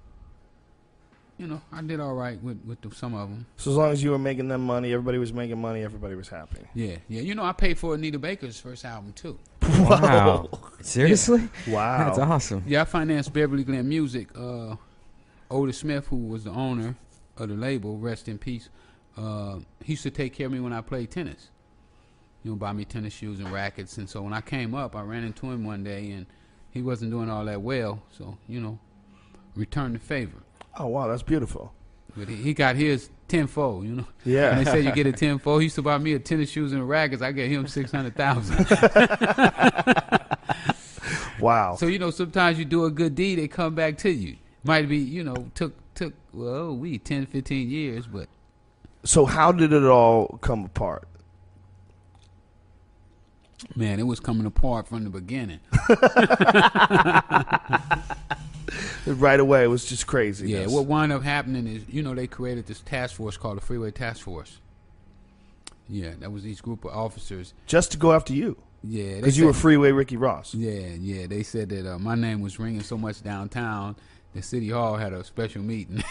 you know, I did all right with with the, some of them. So as long as you were making them money, everybody was making money, everybody was happy. Yeah, yeah. You know, I paid for Anita Baker's first album too. Wow. Seriously? Wow. That's awesome. Yeah, I financed Beverly Glen Music. Uh, Otis Smith, who was the owner of the label, rest in peace, uh, he used to take care of me when I played tennis. You know, buy me tennis shoes and rackets. And so when I came up, I ran into him one day, and he wasn't doing all that well. So, you know, returned the favor. Oh, wow, that's beautiful. But he, he got his tenfold, you know. Yeah. And they say you get a tenfold. He used to buy me a tennis shoes and rackets. I get him six hundred thousand. Wow. So, you know, sometimes you do a good deed, they come back to you. Might be, you know, took, took well, we ten, fifteen years, but So how did it all come apart? man, it was coming apart from the beginning. Right away, it was just crazy. Yeah, what wound up happening is, you know, they created this task force called the Freeway Task Force. Yeah, that was these group of officers. Just to go after you. Yeah. they Because you were said- Freeway Ricky Ross. Yeah, yeah. They said that uh, my name was ringing so much downtown that City Hall had a special meeting.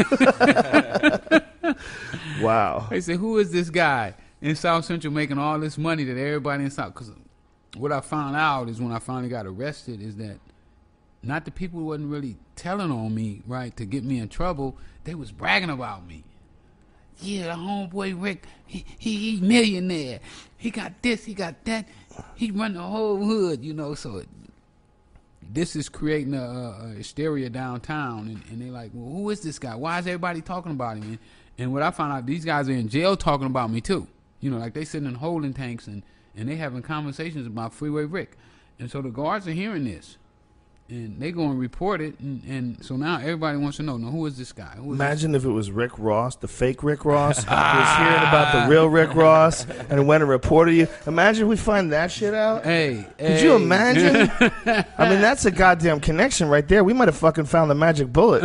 Wow. They said, who is this guy in South Central making all this money that everybody in South... Because what I found out is when I finally got arrested is that not the people who wasn't really telling on me, right, to get me in trouble, they was bragging about me. Yeah, the homeboy Rick, he, he he millionaire. He got this, he got that. He run the whole hood, you know. So it, this is creating a, a hysteria downtown, and, and they're like, well, who is this guy? Why is everybody talking about him? And, and what I found out, these guys are in jail talking about me too. You know, like they sitting in holding tanks and, and they having conversations about Freeway Rick. And so the guards are hearing this. and they go and report it, and, and so now everybody wants to know, now, who is this guy? Who is Imagine if it was Rick Ross, the fake Rick Ross, who was hearing about the real Rick Ross and went and reported you. Imagine if we find that shit out. Hey, Could hey. you imagine? I mean, that's a goddamn connection right there. We might have fucking found the magic bullet.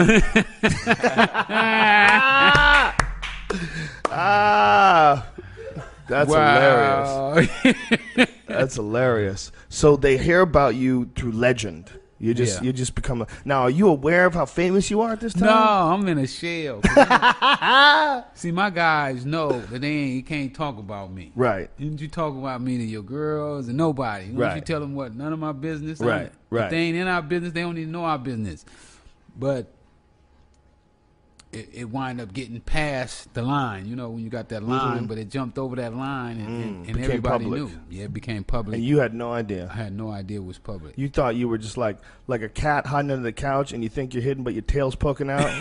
ah, that's hilarious. That's hilarious. So they hear about you through legend. You just Yeah. you just become a. Now, are you aware of how famous you are at this time? No, I'm in a shell. See, my guys know that they ain't, you can't talk about me. Right. You, you talk about me to your girls and nobody. You know, Right. you tell them what? None of my business. Right, If right. they ain't in our business, they don't even know our business. But it, it wind up getting past the line. You know, when you got that line, Mm-hmm. but it jumped over that line, and, and, and became everybody public. knew. Yeah, it became public. And you had no I idea. had no idea it was public. You thought you were just like like a cat hiding under the couch, and you think you're hidden, but your tail's poking out.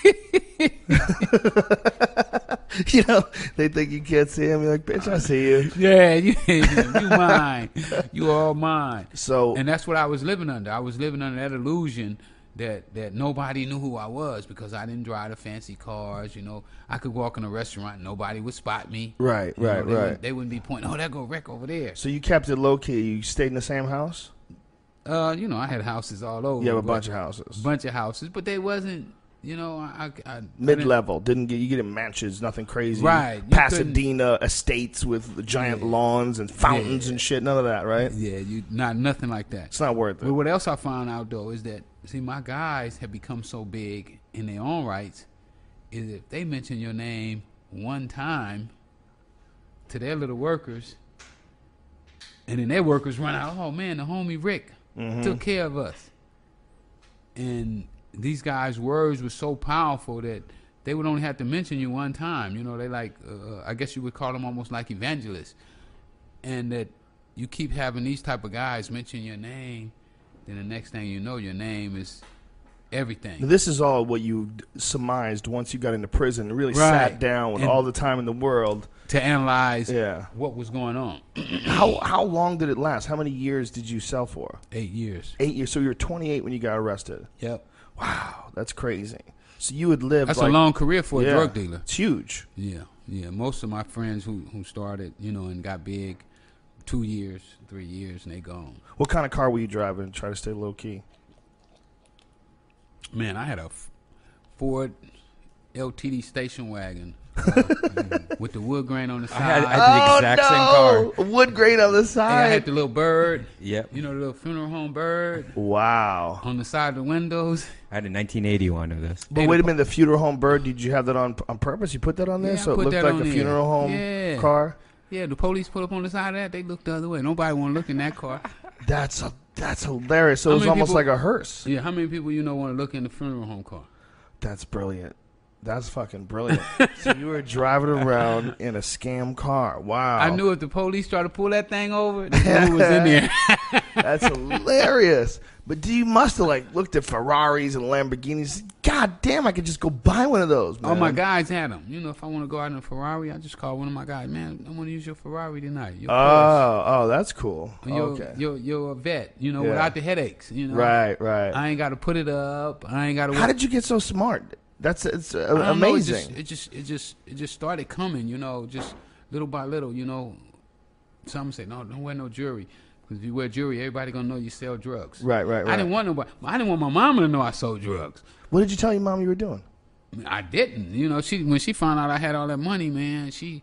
You know, they think you can't see him. You're like, bitch, I see you. Yeah, you, you mine. You all mine. So And that's what I was living under. I was living under that illusion that that nobody knew who I was because I didn't drive the fancy cars. You know, I could walk in a restaurant and nobody would spot me. right, You know, right, they right. Wouldn't, they wouldn't be pointing, oh, there go Rick over there. So you kept it low key. You stayed in the same house. Uh, you know, I had houses all over. You have a but- bunch of houses. bunch of houses, but they wasn't. You know, I, I, I Mid level, didn't get you get in mansions, nothing crazy. Right, you Pasadena estates with giant Yeah. lawns and fountains Yeah. and shit. None of that, right? Yeah, you not nothing like that. It's not worth But it. what else I found out though is that see my guys have become so big in their own rights is if they mention your name one time to their little workers and then their workers run out, oh man, the homie Rick Mm-hmm. took care of us. And these guys' words were so powerful that they would only have to mention you one time. You know, they like, uh, I guess you would call them almost like evangelists. And that you keep having these type of guys mention your name, then the next thing you know, your name is everything. This is all what you d- surmised once you got into prison and really Right. sat down with And- all the time in the world. To analyze Yeah. what was going on. How how long did it last? How many years did you sell for? Eight years. Eight years. So you were twenty-eight when you got arrested. Yep. Wow, that's crazy. So you had lived. That's like, a long career for a yeah, drug dealer. It's huge. Yeah, yeah. Most of my friends who, who started, you know, and got big, two years, three years, and they gone. What kind of car were you driving? Try to stay low key. Man, I had a F- Ford L T D station wagon uh, with the wood grain on the I side. had, I had the exact same car. A wood grain on the And I side. had the little bird. Yep. You know, the little funeral home bird Wow. on the side of the windows. I had a nineteen eighty-one of this. But Hey, wait the- a minute, the funeral home bird. Did you have that on on purpose? You put that on there Yeah, I so it put looked that like on a there. funeral home Yeah. car. Yeah, the police pull up on the side of that. They look the other way. Nobody want to look in that car. That's a, that's hilarious. So How it was many almost people- like a hearse. Yeah, how many people you know want to look in the funeral home car? That's brilliant. That's fucking brilliant. So you were driving around in a scam car. Wow. I knew if the police tried to pull that thing over, they knew who was in there. That's hilarious. But do you must have like looked at Ferraris and Lamborghinis? God damn, I could just go buy one of those, man. All my guys had them. You know, if I want to go out in a Ferrari, I just call one of my guys. Man, I want to use your Ferrari tonight. Your Porsche. Oh, oh, that's cool. You're, Okay. you're, you're a vet, you know, Yeah. without the headaches. You know, Right, right. I ain't got to put it up. I ain't got to. How did you get so smart? That's it's uh, I don't know, it amazing. just, it just, it just, it just started coming. You know, just little by little. You know, some say no, don't wear no jewelry because if you wear jewelry, everybody gonna know you sell drugs. Right, right, I didn't right. want nobody. I didn't want my mama to know I sold drugs. What did you tell your mom you were doing? I didn't. You know, she when she found out I had all that money, man, she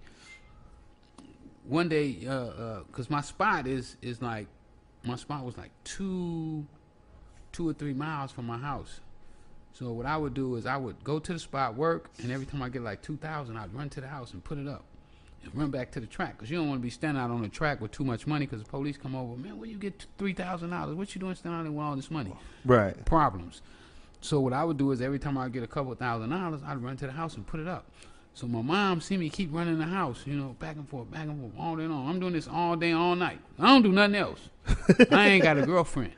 one day, uh, uh 'cause my spot is is like my spot was like two, two or three miles from my house. So what I would do is I would go to the spot, work, and every time I get like two thousand, I'd run to the house and put it up, and run back to the track. 'Cause you don't want to be standing out on the track with too much money 'cause the police come over. Man, where you get three thousand dollars? What you doing standing out there with all this money? Right. Problems. So what I would do is every time I get a couple thousand dollars, I'd run to the house and put it up. So my mom see me keep running the house, you know, back and forth, back and forth, all day long. I'm doing this all day, all night. I don't do nothing else. I ain't got a girlfriend.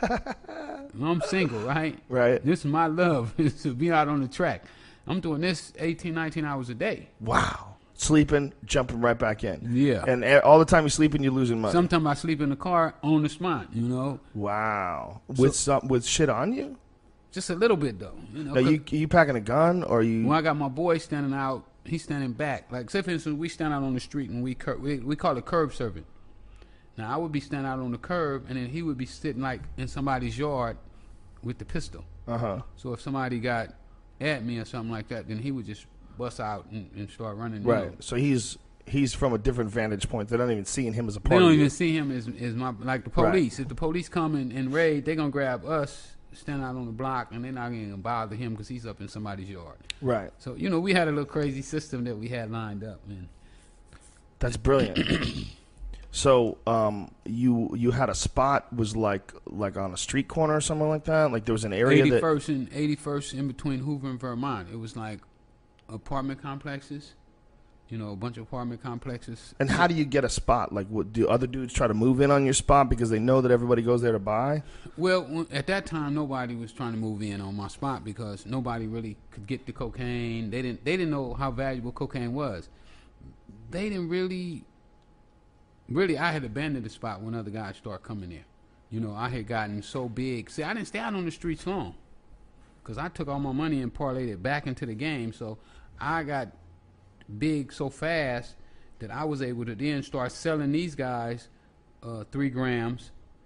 I'm single, right? Right. This is my love, is to be out on the track. I'm doing this eighteen, nineteen hours a day. Wow. Sleeping, jumping right back in. Yeah. And a- all the time you're sleeping, you're losing money. Sometimes I sleep in the car on the spot, you know. Wow. With some with shit on you? Just a little bit though, you know. Now, 'cause you you packing a gun or you? when I got my boy standing out, he's standing back. Like, say for instance, we stand out on the street and we cur- we, we call it curb serving. Now I would be standing out on the curb, and then he would be sitting like in somebody's yard with the pistol. Uh huh. So if somebody got at me or something like that, then he would just bust out and, and start running. you Right. know. So he's he's from a different vantage point. They're not even seeing him as a They part don't of even you. see him as as my like the Right. police. If the police come and, and raid, they're gonna grab us, stand out on the block, and they're not gonna bother him because he's up in somebody's yard. Right. So you know, we had a little crazy system that we had lined up, man. That's brilliant. So, um, you you had a spot was like like on a street corner or something like that. Like there was an area that. eighty-first and eighty-first in between Hoover and Vermont. It was like apartment complexes. You know, a bunch of apartment complexes. And how do you get a spot? Like, what do other dudes try to move in on your spot because they know that everybody goes there to buy? Well, when- at that time, nobody was trying to move in on my spot because nobody really could get the cocaine. They didn't. They didn't know how valuable cocaine was. They didn't really. Really, I had abandoned the spot when other guys started coming there. You know, I had gotten so big. See, I didn't stay out on the streets long because I took all my money and parlayed it back into the game. So I got big so fast that I was able to then start selling these guys uh, three grams,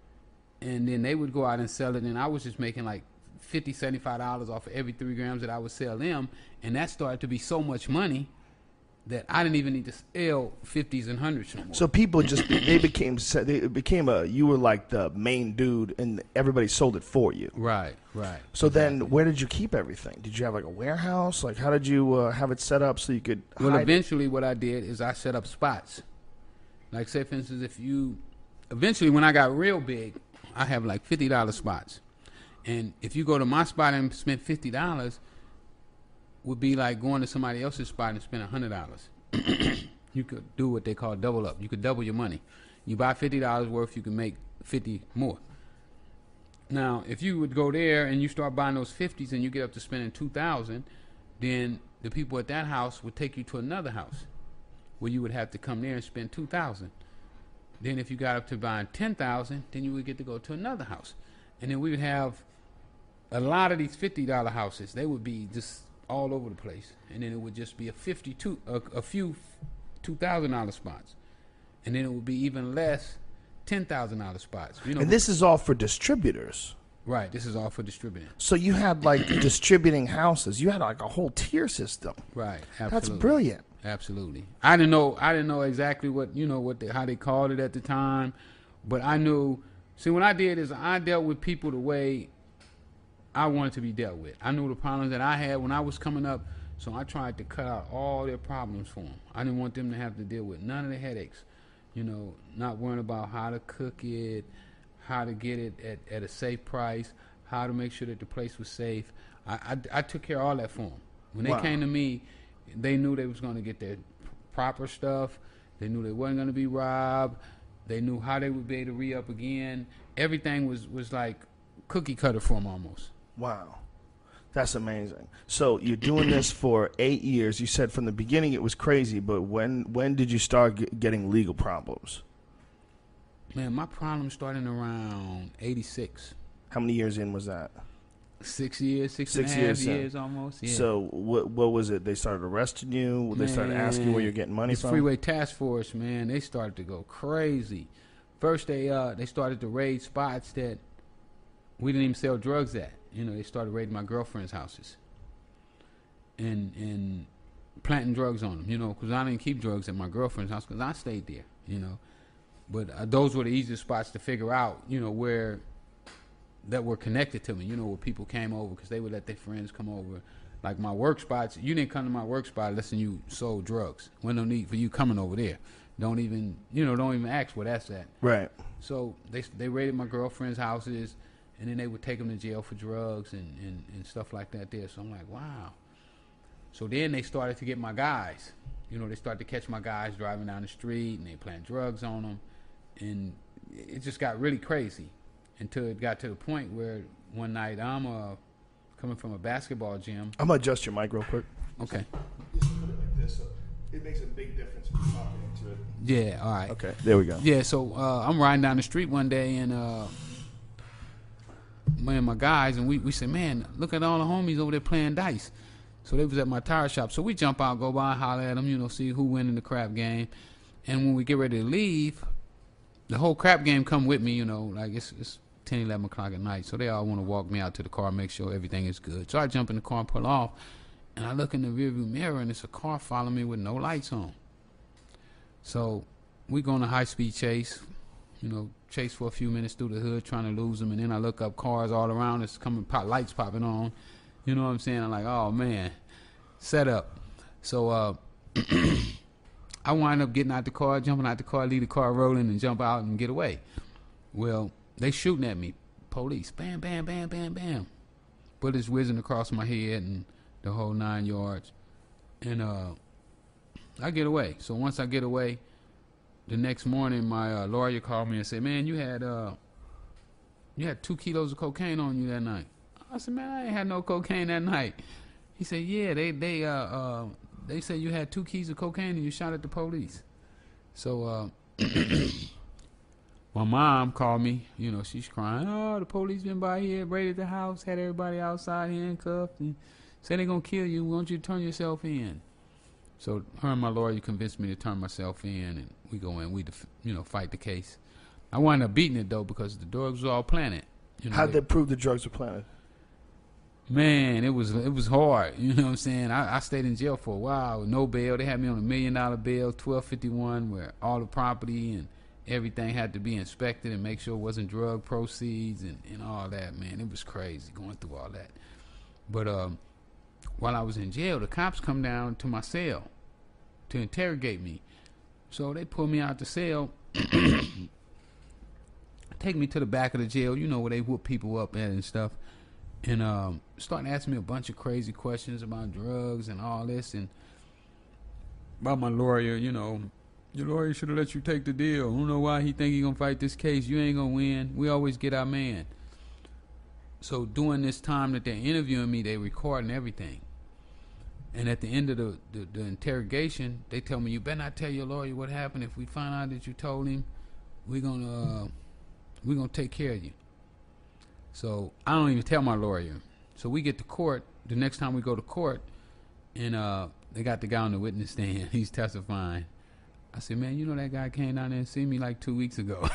and then they would go out and sell it, and I was just making like fifty dollars, seventy-five dollars off of every three grams that I would sell them, and that started to be so much money that I didn't even need to sell fifties and hundreds no more. So people just they became they became a you were like the main dude and everybody sold it for you. right, right. So then, where did you keep everything? Did you have like a warehouse? Like, how did you uh, have it set up so you could? Well, hide it? eventually, what I did is I set up spots. Like, say, for instance, if you, eventually, when I got real big, I have like fifty dollar spots, and if you go to my spot and spend fifty dollars, would be like going to somebody else's spot and spend a hundred dollars. You could do what they call double up. You could double your money. You buy fifty dollars worth, you can make fifty more. Now, if you would go there and you start buying those fifties and you get up to spending two thousand, then the people at that house would take you to another house where you would have to come there and spend two thousand. Then if you got up to buying ten thousand, then you would get to go to another house. And then we would have a lot of these fifty dollar houses. They would be just all over the place. And then it would just be a fifty-two, a, a few two thousand dollar spots. And then it would be even less ten thousand dollar spots. You know, And this is all for distributors. right, this is all for distributing. So you had like distributing houses. You had like a whole tier system. Right, absolutely. That's brilliant. Absolutely. I didn't know. I didn't know exactly what you know what they, how they called it at the time, but I knew. See, what I did is I dealt with people the way I wanted to be dealt with. I knew the problems that I had when I was coming up, so I tried to cut out all their problems for them. I didn't want them to have to deal with none of the headaches. You know, not worrying about how to cook it, how to get it at, at a safe price, how to make sure that the place was safe. I, I, I took care of all that for them. When they Wow. came to me, they knew they was going to get their proper stuff. They knew they wasn't going to be robbed. They knew how they would be able to re-up again. Everything was, was like cookie cutter for them almost. Wow. That's amazing. So you're doing this for eight years. You said from the beginning it was crazy, but when when did you start ge- getting legal problems? Man, my problem started around eighty-six. How many years in was that? Six years, six, Six and a half years, years, yeah. almost. Yeah. So what what was it? They started arresting you? They started asking where you're getting money this from? Freeway Task Force, man, they started to go crazy. First, they uh they started to raid spots that we didn't even sell drugs at. You know, they started raiding my girlfriend's houses and and planting drugs on them. You know, because I didn't keep drugs at my girlfriend's house because I stayed there. You know, but uh, those were the easiest spots to figure out. You know, where that were connected to me. You know, where people came over because they would let their friends come over. Like my work spots, you didn't come to my work spot unless you sold drugs. Well, no need for you coming over there. Don't even, you know, don't even ask where that's at. Right. So they they raided my girlfriend's houses, and then they would take them to jail for drugs and, and, and stuff like that there. So I'm like, wow. So then they started to get my guys. You know, they started to catch my guys driving down the street, and they plant drugs on them. And it just got really crazy until it got to the point where one night I'm uh, coming from a basketball gym. I'm going to adjust your mic real quick. Okay. Just put it like this. So It makes a big difference when you're talking into it. Yeah, all right. Okay, there we go. Yeah, so uh, I'm riding down the street one day, and uh, me and my guys, and we, we said, man, look at all the homies over there playing dice. So they was at my tire shop. So we jump out, go by, holler at them, you know, see who winning the crap game. And when we get ready to leave, the whole crap game come with me, you know, like it's, it's ten, eleven o'clock at night. So they all want to walk me out to the car, make sure everything is good. So I jump in the car and pull off. And I look in the rearview mirror, and it's a car following me with no lights on. So we go on a high-speed chase, you know, chase for a few minutes through the hood, trying to lose them. And then I look up, cars all around us, coming, pop, lights popping on. You know what I'm saying? I'm like, oh, man, set up. So uh, I wind up getting out the car, jumping out the car, leave the car rolling, and jump out and get away. Well, they shooting at me. Police, bam, bam, bam, bam, bam. Bullets whizzing across my head and the whole nine yards. And uh, I get away. So once I get away, the next morning my uh, lawyer called me and said, man, you had uh, you had two kilos of cocaine on you that night. I said, man, I ain't had no cocaine that night. He said, yeah, they they uh, uh they said you had two keys of cocaine and you shot at the police. So uh, my mom called me. You know, she's crying. Oh, the police been by here, raided the house, had everybody outside handcuffed, and said they're gonna kill you. Why don't you turn yourself in? So her and my lawyer convinced me to turn myself in, and we go in. We, def- you know, fight the case. I wound up beating it though because the drugs was all planted. You know, How'd they prove the drugs were planted? Man, it was it was hard. You know what I'm saying? I, I stayed in jail for a while with no bail. They had me on a million dollar bail, twelve fifty-one, where all the property and everything had to be inspected and make sure it wasn't drug proceeds and, and all that. Man, it was crazy going through all that. But um, while I was in jail, the cops come down to my cell to interrogate me. So they pull me out the cell, take me to the back of the jail, you know, where they whoop people up at and stuff. And um, starting asking me a bunch of crazy questions about drugs and all this, and about my lawyer. You know, your lawyer should have let you take the deal. I don't know why he think he gonna fight this case. You ain't gonna win. We always get our man. So during this time that they're interviewing me, they recording everything. And at the end of the, the, the interrogation, they tell me, you better not tell your lawyer what happened. If we find out that you told him, we're gonna uh, we're gonna take care of you. So I don't even tell my lawyer. So we get to court. The next time we go to court, and uh, they got the guy on the witness stand. He's testifying. I said, man, you know that guy came down there and seen me like two weeks ago.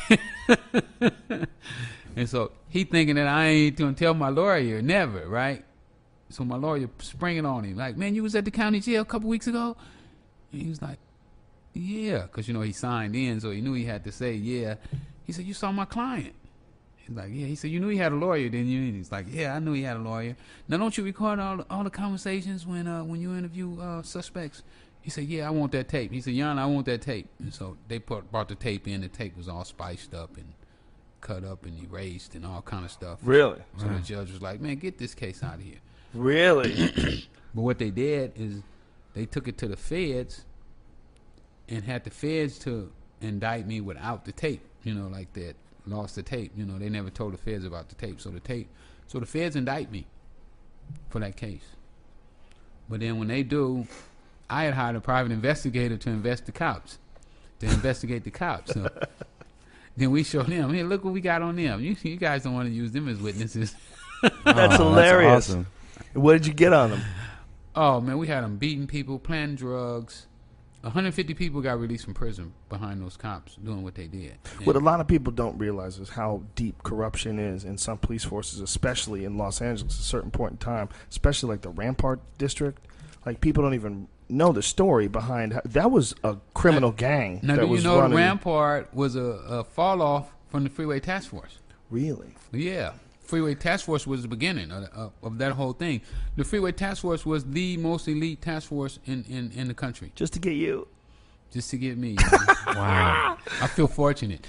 And so he thinking that I ain't going to tell my lawyer. Never, right? So my lawyer springing on him. Like, man, you was at the county jail a couple weeks ago? And he was like, yeah. Because, you know, he signed in, so he knew he had to say, yeah. He said, you saw my client. He's like, yeah. He said, you knew he had a lawyer, didn't you? And he's like, yeah, I knew he had a lawyer. Now, don't you record all the, all the conversations when uh, when you interview uh, suspects? He said, yeah, I want that tape. He said, Yana, I want that tape. And so they put, brought the tape in. The tape was all spiced up and cut up and erased and all kind of stuff. Really? So the judge was like, man, get this case out of here. Really? But what they did is they took it to the feds and had the feds to indict me without the tape. You know, like that. Lost the tape. You know, they never told the feds about the tape. So the tape, so the feds indict me for that case. But then when they do, I had hired a private investigator to invest the cops, to investigate the cops. So then we show them, hey, look what we got on them. You, you guys don't want to use them as witnesses. That's Oh, hilarious. That's awesome. What did you get on them? Oh man, we had them beating people, planting drugs. one hundred fifty people got released from prison behind those cops doing what they did. And What a lot of people don't realize is how deep corruption is in some police forces, especially in Los Angeles at a certain point in time, especially like the Rampart district. Like, people don't even know the story behind how, that was a criminal gang now, that do you was know running. Rampart was a, a fall off from the Freeway Task Force? Really? Yeah. Freeway Task Force was the beginning of, of, of that whole thing. The Freeway Task Force was the most elite task force in, in, in the country. Just to get you. Just to get me. Wow. I feel fortunate.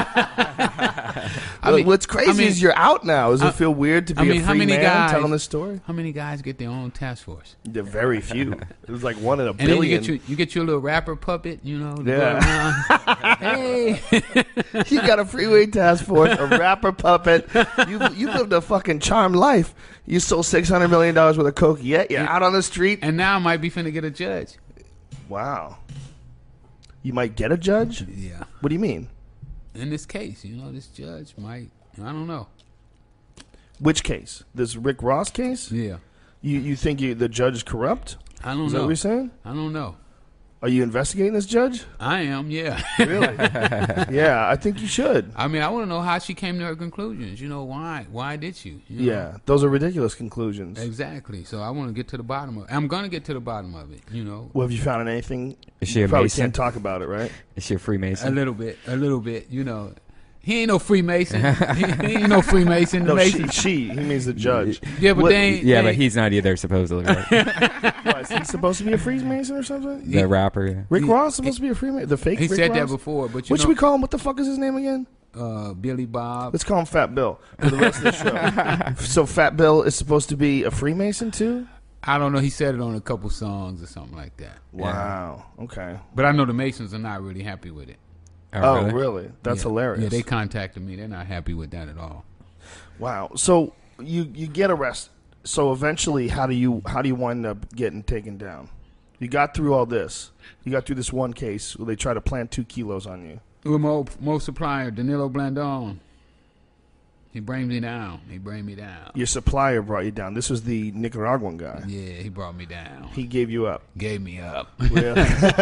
I I mean- What's crazy I mean- is you're out now. Does I- it feel weird to be I mean, a how free many man guys- telling this story? How many guys get their own task force? There are very few. It was like one in a And then you billion. get your you get your little rapper puppet, you know. to go Yeah. around. Hey. You got a freeway task force, a rapper puppet. You you lived a fucking charmed life. You sold six hundred million dollars worth of coke. Yet you're out on the street. And now I might be finna get a judge. Wow. You might get a judge? Yeah. What do you mean? In this case, you know, this judge might, I don't know. Which case? This Rick Ross case? Yeah. You you think you, the judge is corrupt? I don't Is know. that what you're saying? I don't know. Are you investigating this judge? I am, yeah. Really? Yeah, I think you should. I mean, I want to know how she came to her conclusions. You know, why? Why did she? You know? Yeah, those are ridiculous conclusions. Exactly. So I want to get to the bottom of it. I'm going to get to the bottom of it, you know. Well, have you found anything? Is she You a probably Mason? can't talk about it, right? Is she a A Freemason? little bit. A little bit, you know. He ain't no Freemason. he, he ain't no Freemason. The No, she, Mason. she. He means the judge. Yeah, but What- they ain't. Yeah, they but ain't- he's not either, supposedly. Right? What, is he supposed to be a Freemason or something? The rapper. Yeah. Rick He- Ross supposed to be a Freemason? The fake He Rick said Ross? that before, but you What should know, we call him? What the fuck is his name again? uh, Billy Bob. Let's call him Fat Bill for the rest of the show. So Fat Bill is supposed to be a Freemason too? I don't know. He said it on a couple songs or something like that. Wow. Okay. But I know the Masons are not really happy with it. Oh, really? really? That's Yeah. hilarious. Yeah, they contacted me. They're not happy with that at all. Wow. So you you get arrested. So eventually, how do you how do you wind up getting taken down? You got through all this. You got through this one case where they try to plant two kilos on you. With Mo, Mo supplier, Danilo Blandon. He bring me down. He bring me down. Your supplier brought you down. This was the Nicaraguan guy. Yeah, he brought me down. He gave you up. Gave me up. Well,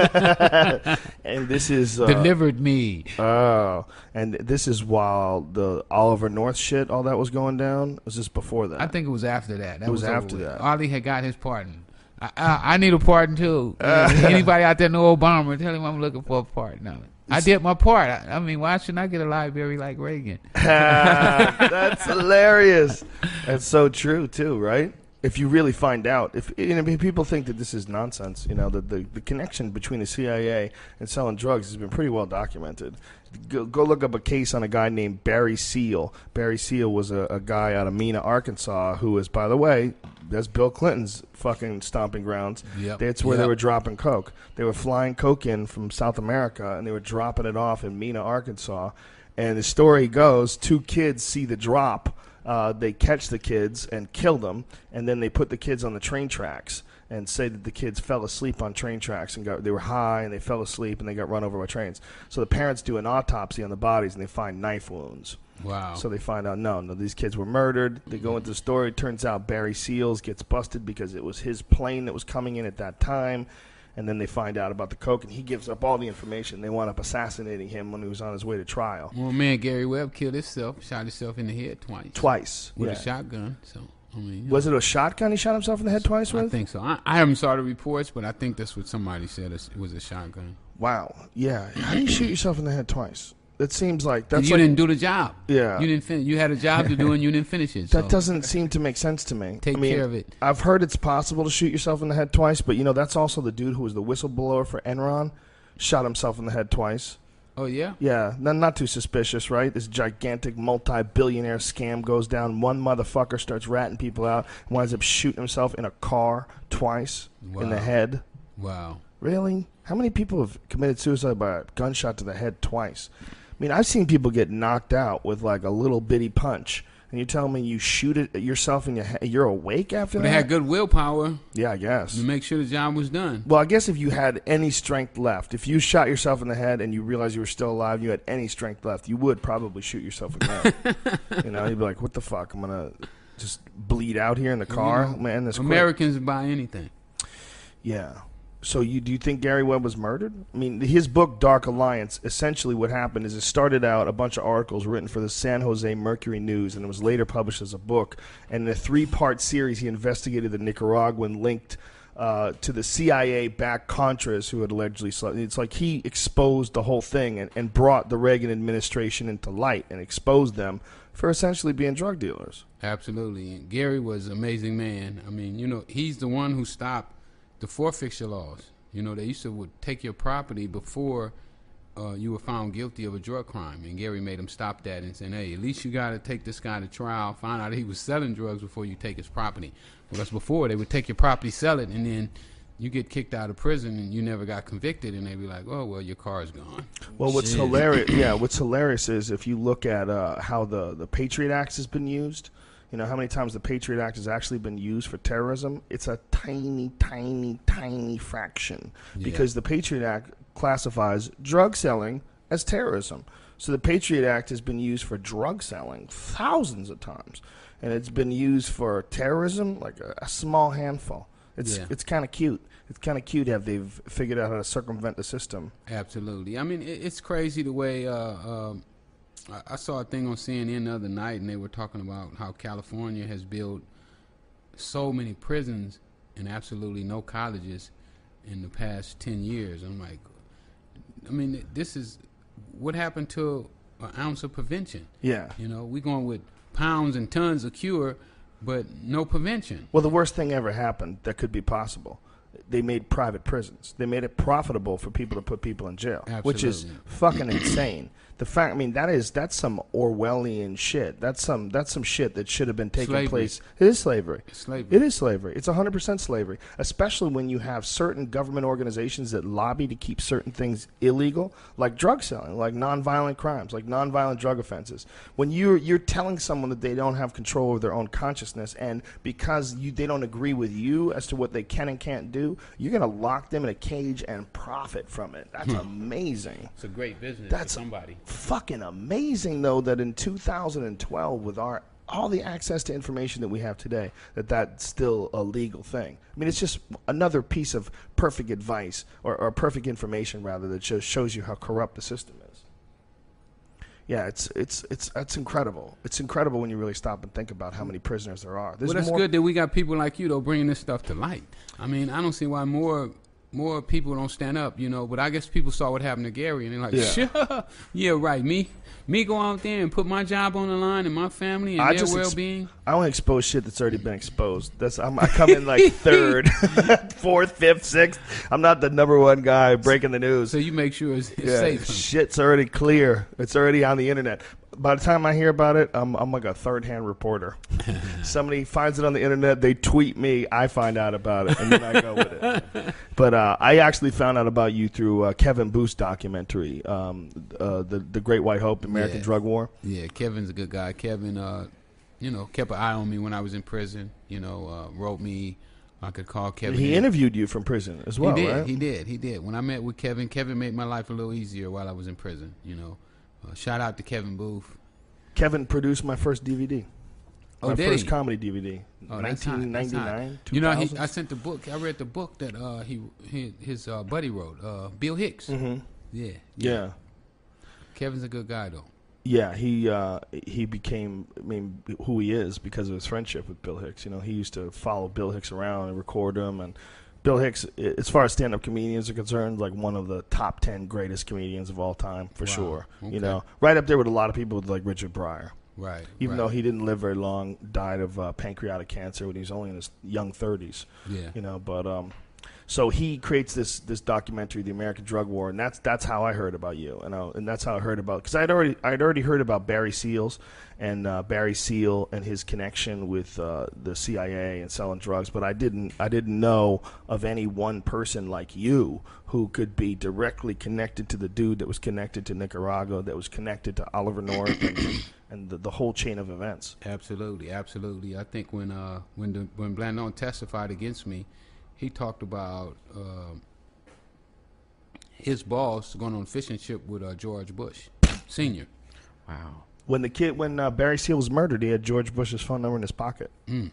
and this is uh, Delivered me. Oh, and this is while the Oliver North shit, all that was going down. Was this before that? I think it was after that. That It was over after with. that. Ollie had got his pardon. I, I, I need a pardon too. Anybody out there know Obama? Tell him I'm looking for a pardon. No. I did my part. I, I mean, why shouldn't I get a library like Reagan? That's hilarious. That's so true too, right? If you really find out, if you know, people think that this is nonsense, you know, the, the the connection between the C I A and selling drugs has been pretty well documented. Go, go look up a case on a guy named Barry Seal. Barry Seal was a, a guy out of Mena, Arkansas, who is, by the way, that's Bill Clinton's fucking stomping grounds. Yep. That's where they Yep. were dropping coke. They were flying coke in from South America, and they were dropping it off in Mena, Arkansas. And the story goes, two kids see the drop. Uh, they catch the kids and kill them, and then they put the kids on the train tracks and say that the kids fell asleep on train tracks and got they were high and they fell asleep and they got run over by trains. So the parents do an autopsy on the bodies and they find knife wounds. Wow. So they find out, no, no, these kids were murdered. They go into the story. It turns out Barry Seals gets busted because it was his plane that was coming in at that time. And then they find out about the coke, and he gives up all the information. They wound up assassinating him when he was on his way to trial. Well, man, Gary Webb killed himself, shot himself in the head twice. Twice. With yeah. a shotgun. So, I mean, you know, Was it a shotgun he shot himself in the head twice with? I think so. I, I haven't saw the reports, but I think that's what somebody said. It was a shotgun. Wow. Yeah. How do you shoot yourself in the head twice? That seems like that's you like, didn't do the job. Yeah. You didn't finish. You had a job to do and you didn't finish it. that so doesn't seem to make sense to me. Take I mean, care of it. I've heard it's possible to shoot yourself in the head twice, but you know that's also the dude who was the whistleblower for Enron, shot himself in the head twice. Oh yeah. Yeah, not, not too suspicious, right? This gigantic multi-billionaire scam goes down. One motherfucker starts ratting people out, and winds up shooting himself in a car twice in the Wow. head. Wow. Really? How many people have committed suicide by a gunshot to the head twice? I mean, I've seen people get knocked out with like a little bitty punch, and you tell me you shoot it at yourself in your head, you're awake after But that? they had good willpower Yeah, I guess. to make sure the job was done. Well, I guess if you had any strength left, if you shot yourself in the head and you realized you were still alive, and you had any strength left, you would probably shoot yourself in the head. You know, you'd be like, "What the fuck? I'm gonna just bleed out here in the car, You know, man." This quick." Americans buy anything. Yeah. So you do you think Gary Webb was murdered? I mean, his book Dark Alliance, essentially what happened is it started out a bunch of articles written for the San Jose Mercury News, and it was later published as a book. And in a three-part series, he investigated the Nicaraguan linked uh, to the C I A-backed Contras who had allegedly slept. It's like he exposed the whole thing and, and brought the Reagan administration into light and exposed them for essentially being drug dealers. Absolutely. And Gary was an amazing man. I mean, you know, he's the one who stopped the forfeiture laws. You know, they used to would take your property before uh, you were found guilty of a drug crime. And Gary made him stop that and said, hey, at least you got to take this guy to trial, find out he was selling drugs before you take his property. Because before, they would take your property, sell it, and then you get kicked out of prison and you never got convicted, and they'd be like, oh, well, your car's gone. Well, what's Shit. hilarious, yeah, what's hilarious is if you look at uh, how the, the Patriot Act has been used You know how many times the Patriot Act has actually been used for terrorism? It's a tiny, tiny, tiny fraction Yeah. because the Patriot Act classifies drug selling as terrorism. So the Patriot Act has been used for drug selling thousands of times, and it's been used for terrorism like a, a small handful. It's Yeah. it's kind of cute. It's kind of cute how they've figured out how to circumvent the system. Absolutely. I mean, it, it's crazy the way uh, um, I, I saw a thing on C N N the other night, and they were talking about how California has built so many prisons and absolutely no colleges in the past ten years. I'm like, I mean, this is what happened to an ounce of prevention. Yeah. You know, we're going with pounds and tons of cure, but no prevention. Well, the worst thing ever happened that could be possible. They made private prisons. They made it profitable for people to put people in jail, which is Absolutely. fucking insane. The fact, I mean, that is that's some Orwellian shit. That's some that's some shit that should have been taking Slavery. place. It is slavery. Slavery. It is slavery. It's one hundred percent slavery, especially when you have certain government organizations that lobby to keep certain things illegal, like drug selling, like nonviolent crimes, like nonviolent drug offenses. When you're you're telling someone that they don't have control over their own consciousness, and because you they don't agree with you as to what they can and can't do, you're going to lock them in a cage and profit from it. That's amazing. It's a great business That's for somebody. Fucking amazing, though, that in two thousand twelve, with our all the access to information that we have today, that that's still a legal thing. I mean, it's just another piece of perfect advice, or, or perfect information, rather, that just shows you how corrupt the system is. Yeah, it's it's it's that's incredible. It's incredible when you really stop and think about how many prisoners there are. There's Well, that's more, good that we got people like you, though, bringing this stuff to light. I mean, I don't see why more more people don't stand up, you know, but I guess people saw what happened to Gary, and they're like, Yeah. sure, yeah, right, me me go out there and put my job on the line and my family and I their just ex- well-being. I only expose shit that's already been exposed. That's I'm, I come in like third, fourth, fifth, sixth. I'm not the number one guy breaking the news. So you make sure it's, it's Yeah, safe. shit's already clear. It's already on the internet. By the time I hear about it, I'm, I'm like a third-hand reporter. Somebody finds it on the internet, they tweet me, I find out about it, and then I go with it. But uh, I actually found out about you through uh, Kevin Booth's documentary, um, uh, the the Great White Hope, American Yeah. Drug War. Yeah, Kevin's a good guy. Kevin, uh, you know, kept an eye on me when I was in prison. You know, uh, wrote me. I could call Kevin. He in. interviewed you from prison as well, he did. right? He did. He did. When I met with Kevin, Kevin made my life a little easier while I was in prison. You know, uh, shout out to Kevin Booth. Kevin produced my first D V D. Oh, my did first he? comedy D V D. Oh, that's hot. nineteen That's hot. ninety-nine, You know, he, two I thousand. sent the book. I read the book that uh, he, he his uh, buddy wrote. Uh, Bill Hicks. Mhm. Yeah, Yeah. Kevin's a good guy though. Yeah, he uh, he became, I mean, who he is because of his friendship with Bill Hicks. You know, he used to follow Bill Hicks around and record him. And Bill Hicks, i- as far as stand-up comedians are concerned, like one of the top ten greatest comedians of all time, for Wow. sure. Okay. You know, right up there with a lot of people like Richard Pryor. Right. Even right. though he didn't live very long, died of uh, pancreatic cancer when he was only in his young thirties. Yeah. You know, but um, so he creates this this documentary, The American Drug War, and that's that's how I heard about you, and I, and that's how I heard about, because I'd already I'd already heard about Barry Seals and uh, Barry Seal and his connection with uh, the C I A and selling drugs, but I didn't I didn't know of any one person like you who could be directly connected to the dude that was connected to Nicaragua, that was connected to Oliver North, and, and the, the whole chain of events. Absolutely, absolutely. I think when uh, when the, when Blandon testified against me, he talked about uh, his boss going on a fishing trip with uh, George Bush Senior Wow. When the kid, when uh, Barry Seal was murdered, he had George Bush's phone number in his pocket.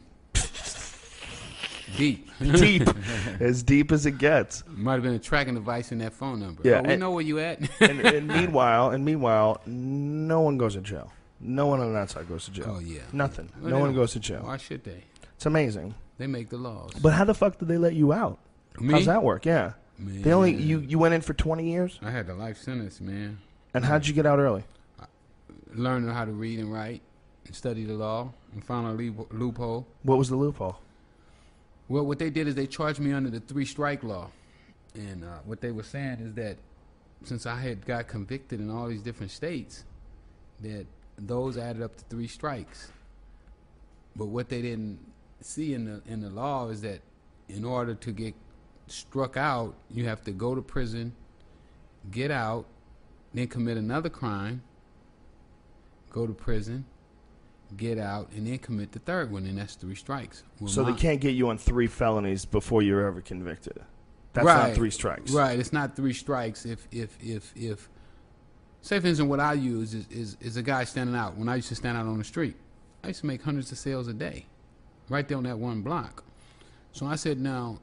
Deep. Deep, as deep as it gets. Might have been a tracking device in that phone number. Yeah, Oh, we and- know where you at. and, and meanwhile, and meanwhile, no one goes to jail. No one on that side goes to jail. Oh, yeah. Nothing. Well, no they one don't- goes to jail. Why should they? It's amazing. They make the laws. But how the fuck did they let you out? Me? How's that work? Yeah. Man, They only you you went in for twenty years, I had a life sentence, man. and how'd you get out early? Learning how to read and write and study the law and found a leap- loophole. What was the loophole? Well, what they did is they charged me under the three strike law. And uh, what they were saying is that since I had got convicted in all these different states, that those added up to three strikes. But what they didn't see in the in the law is that in order to get struck out, you have to go to prison, get out, then commit another crime, go to prison, get out, and then commit the third one, and that's three strikes. Well, So my- they can't get you on three felonies before you're ever convicted. That's right, not three strikes. Right, it's not three strikes. If if if if say for instance, what I use is, is is a guy standing out. When I used to stand out on the street, I used to make hundreds of sales a day, right there on that one block. So I said, now,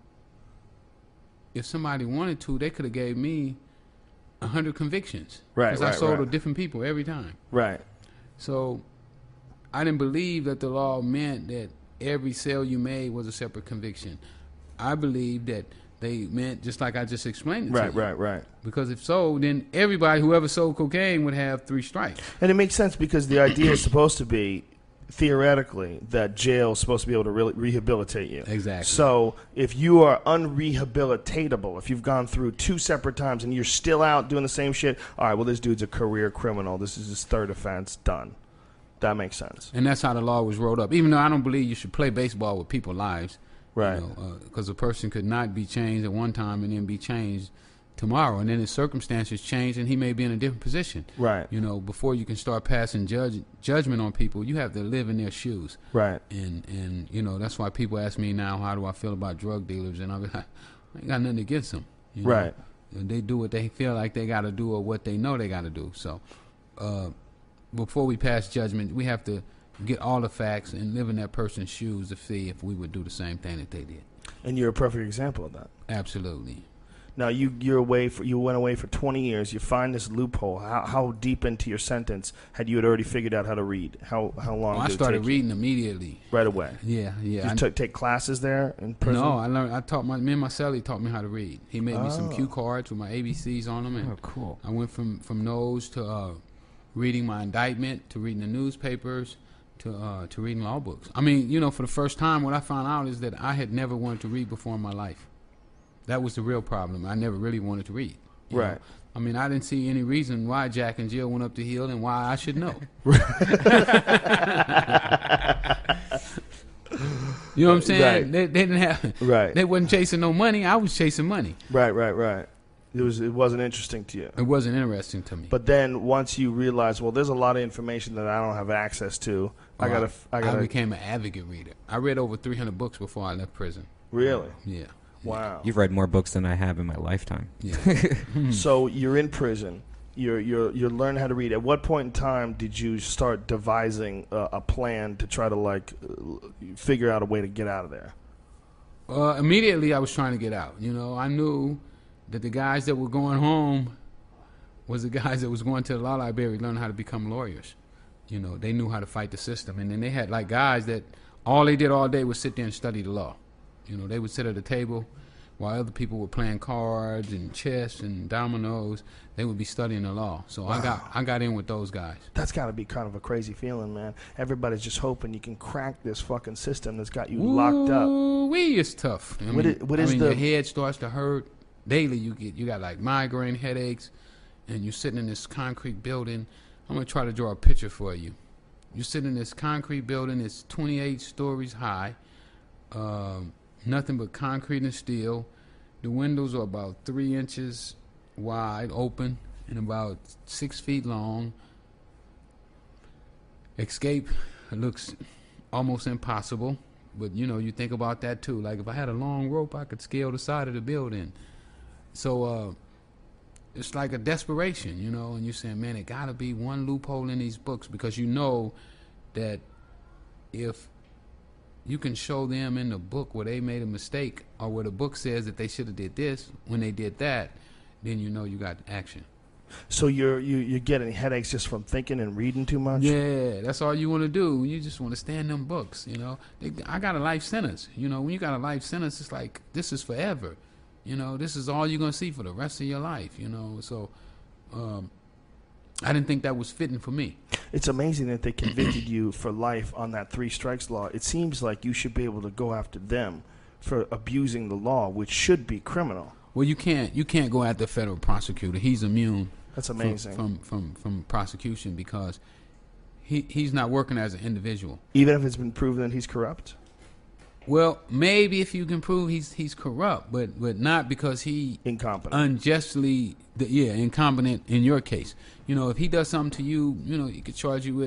if somebody wanted to, they could have gave me a hundred convictions. Right, Because I right, sold right. to different people every time. Right. So I didn't believe that the law meant that every sale you made was a separate conviction. I believed that they meant just like I just explained it Right, to you. right, right. Because if so, then everybody, whoever sold cocaine, would have three strikes. And it makes sense because the idea is supposed to be, theoretically, that jail is supposed to be able to really rehabilitate you. Exactly. So if you are unrehabilitatable, if you've gone through two separate times and you're still out doing the same shit, all right, well, this dude's a career criminal. This is his third offense. Done. That makes sense. And that's how the law was rolled up. Even though I don't believe you should play baseball with people's lives. Right. Because a person could not be changed at one time and then be changed tomorrow. And then his circumstances change and he may be in a different position. Right. You know, before you can start passing judge, judgment on people, you have to live in their shoes. Right. And, and you know, that's why people ask me now, how do I feel about drug dealers? And I'll be like, I ain't got nothing against them. You know? Right. They do what they feel like they got to do or what they know they got to do. So uh, before we pass judgment, we have to get all the facts and live in that person's shoes to see if we would do the same thing that they did. And you're a perfect example of that. Absolutely. Now you you're away for you went away for twenty years. You find this loophole. How how deep into your sentence had you had already figured out how to read? How how long? Well, I did it started take you? reading immediately. Right away. Yeah, yeah. Did I- you took take classes there in prison? No, I learned. I taught my me and my cellie taught me how to read. He made me some Oh. cue cards with my A B Cs on them, and Oh, cool. I went from from those to uh, reading my indictment, to reading the newspapers, to uh, to reading law books. I mean, you know, for the first time, what I found out is that I had never wanted to read before in my life. That was the real problem. I never really wanted to read. you Right. know. I mean, I didn't see any reason why Jack and Jill went up the hill and why I should know. You know what I'm saying? Right. They, they didn't have. Right. They wasn't chasing no money. I was chasing money. Right, right, right. It was it wasn't interesting to you. It wasn't interesting to me. But then once you realize, well, there's a lot of information that I don't have access to. I Oh, gotta, I gotta. became an advocate reader. I read over three hundred books before I left prison. Really? Yeah. Wow. You've read more books than I have in my lifetime. Yeah. So you're in prison. You're you're you're learning how to read. At what point in time did you start devising a, a plan to try to like uh, figure out a way to get out of there? Uh, immediately, I was trying to get out. You know, I knew that the guys that were going home was the guys that was going to the law library learning how to become lawyers. You know, they knew how to fight the system. And then they had, like, guys that all they did all day was sit there and study the law. You know, they would sit at a table while other people were playing cards and chess and dominoes. They would be studying the law. So I got I got in with those guys. That's got to be kind of a crazy feeling, man. Everybody's just hoping you can crack this fucking system that's got you locked up. Ooh, wee, it's tough. I What mean, i- what I is mean, the- your head starts to hurt daily. You get you got like migraine headaches, and you're sitting in this concrete building. I'm gonna try to draw a picture for you. You're sitting in this concrete building. It's twenty-eight stories high. Um, nothing but concrete and steel. The windows are about three inches wide, open, and about six feet long. Escape looks almost impossible, but you know, you think about that too. Like if I had a long rope, I could scale the side of the building. So uh, it's like a desperation, you know, and you're saying, man, it got to be one loophole in these books, because you know that if you can show them in the book where they made a mistake, or where the book says that they should have did this when they did that, then you know you got action. So you're you, you're getting headaches just from thinking and reading too much? Yeah, that's all you want to do. You just want to stay in them books, you know. They, I got a life sentence. You know, when you got a life sentence, it's like, this is forever. You know, this is all you're going to see for the rest of your life, you know. So um, I didn't think that was fitting for me. It's amazing that they convicted you for life on that three strikes law. It seems like you should be able to go after them for abusing the law, which should be criminal. Well, you can't you can't go after the federal prosecutor. He's immune. That's from- amazing. From from, from prosecution, because he he's not working as an individual. Even if it's been proven that he's corrupt? Well, maybe if you can prove he's he's corrupt, but but not because he Incompetent. unjustly, yeah, incompetent in your case. You know, if he does something to you, you know, he could charge you with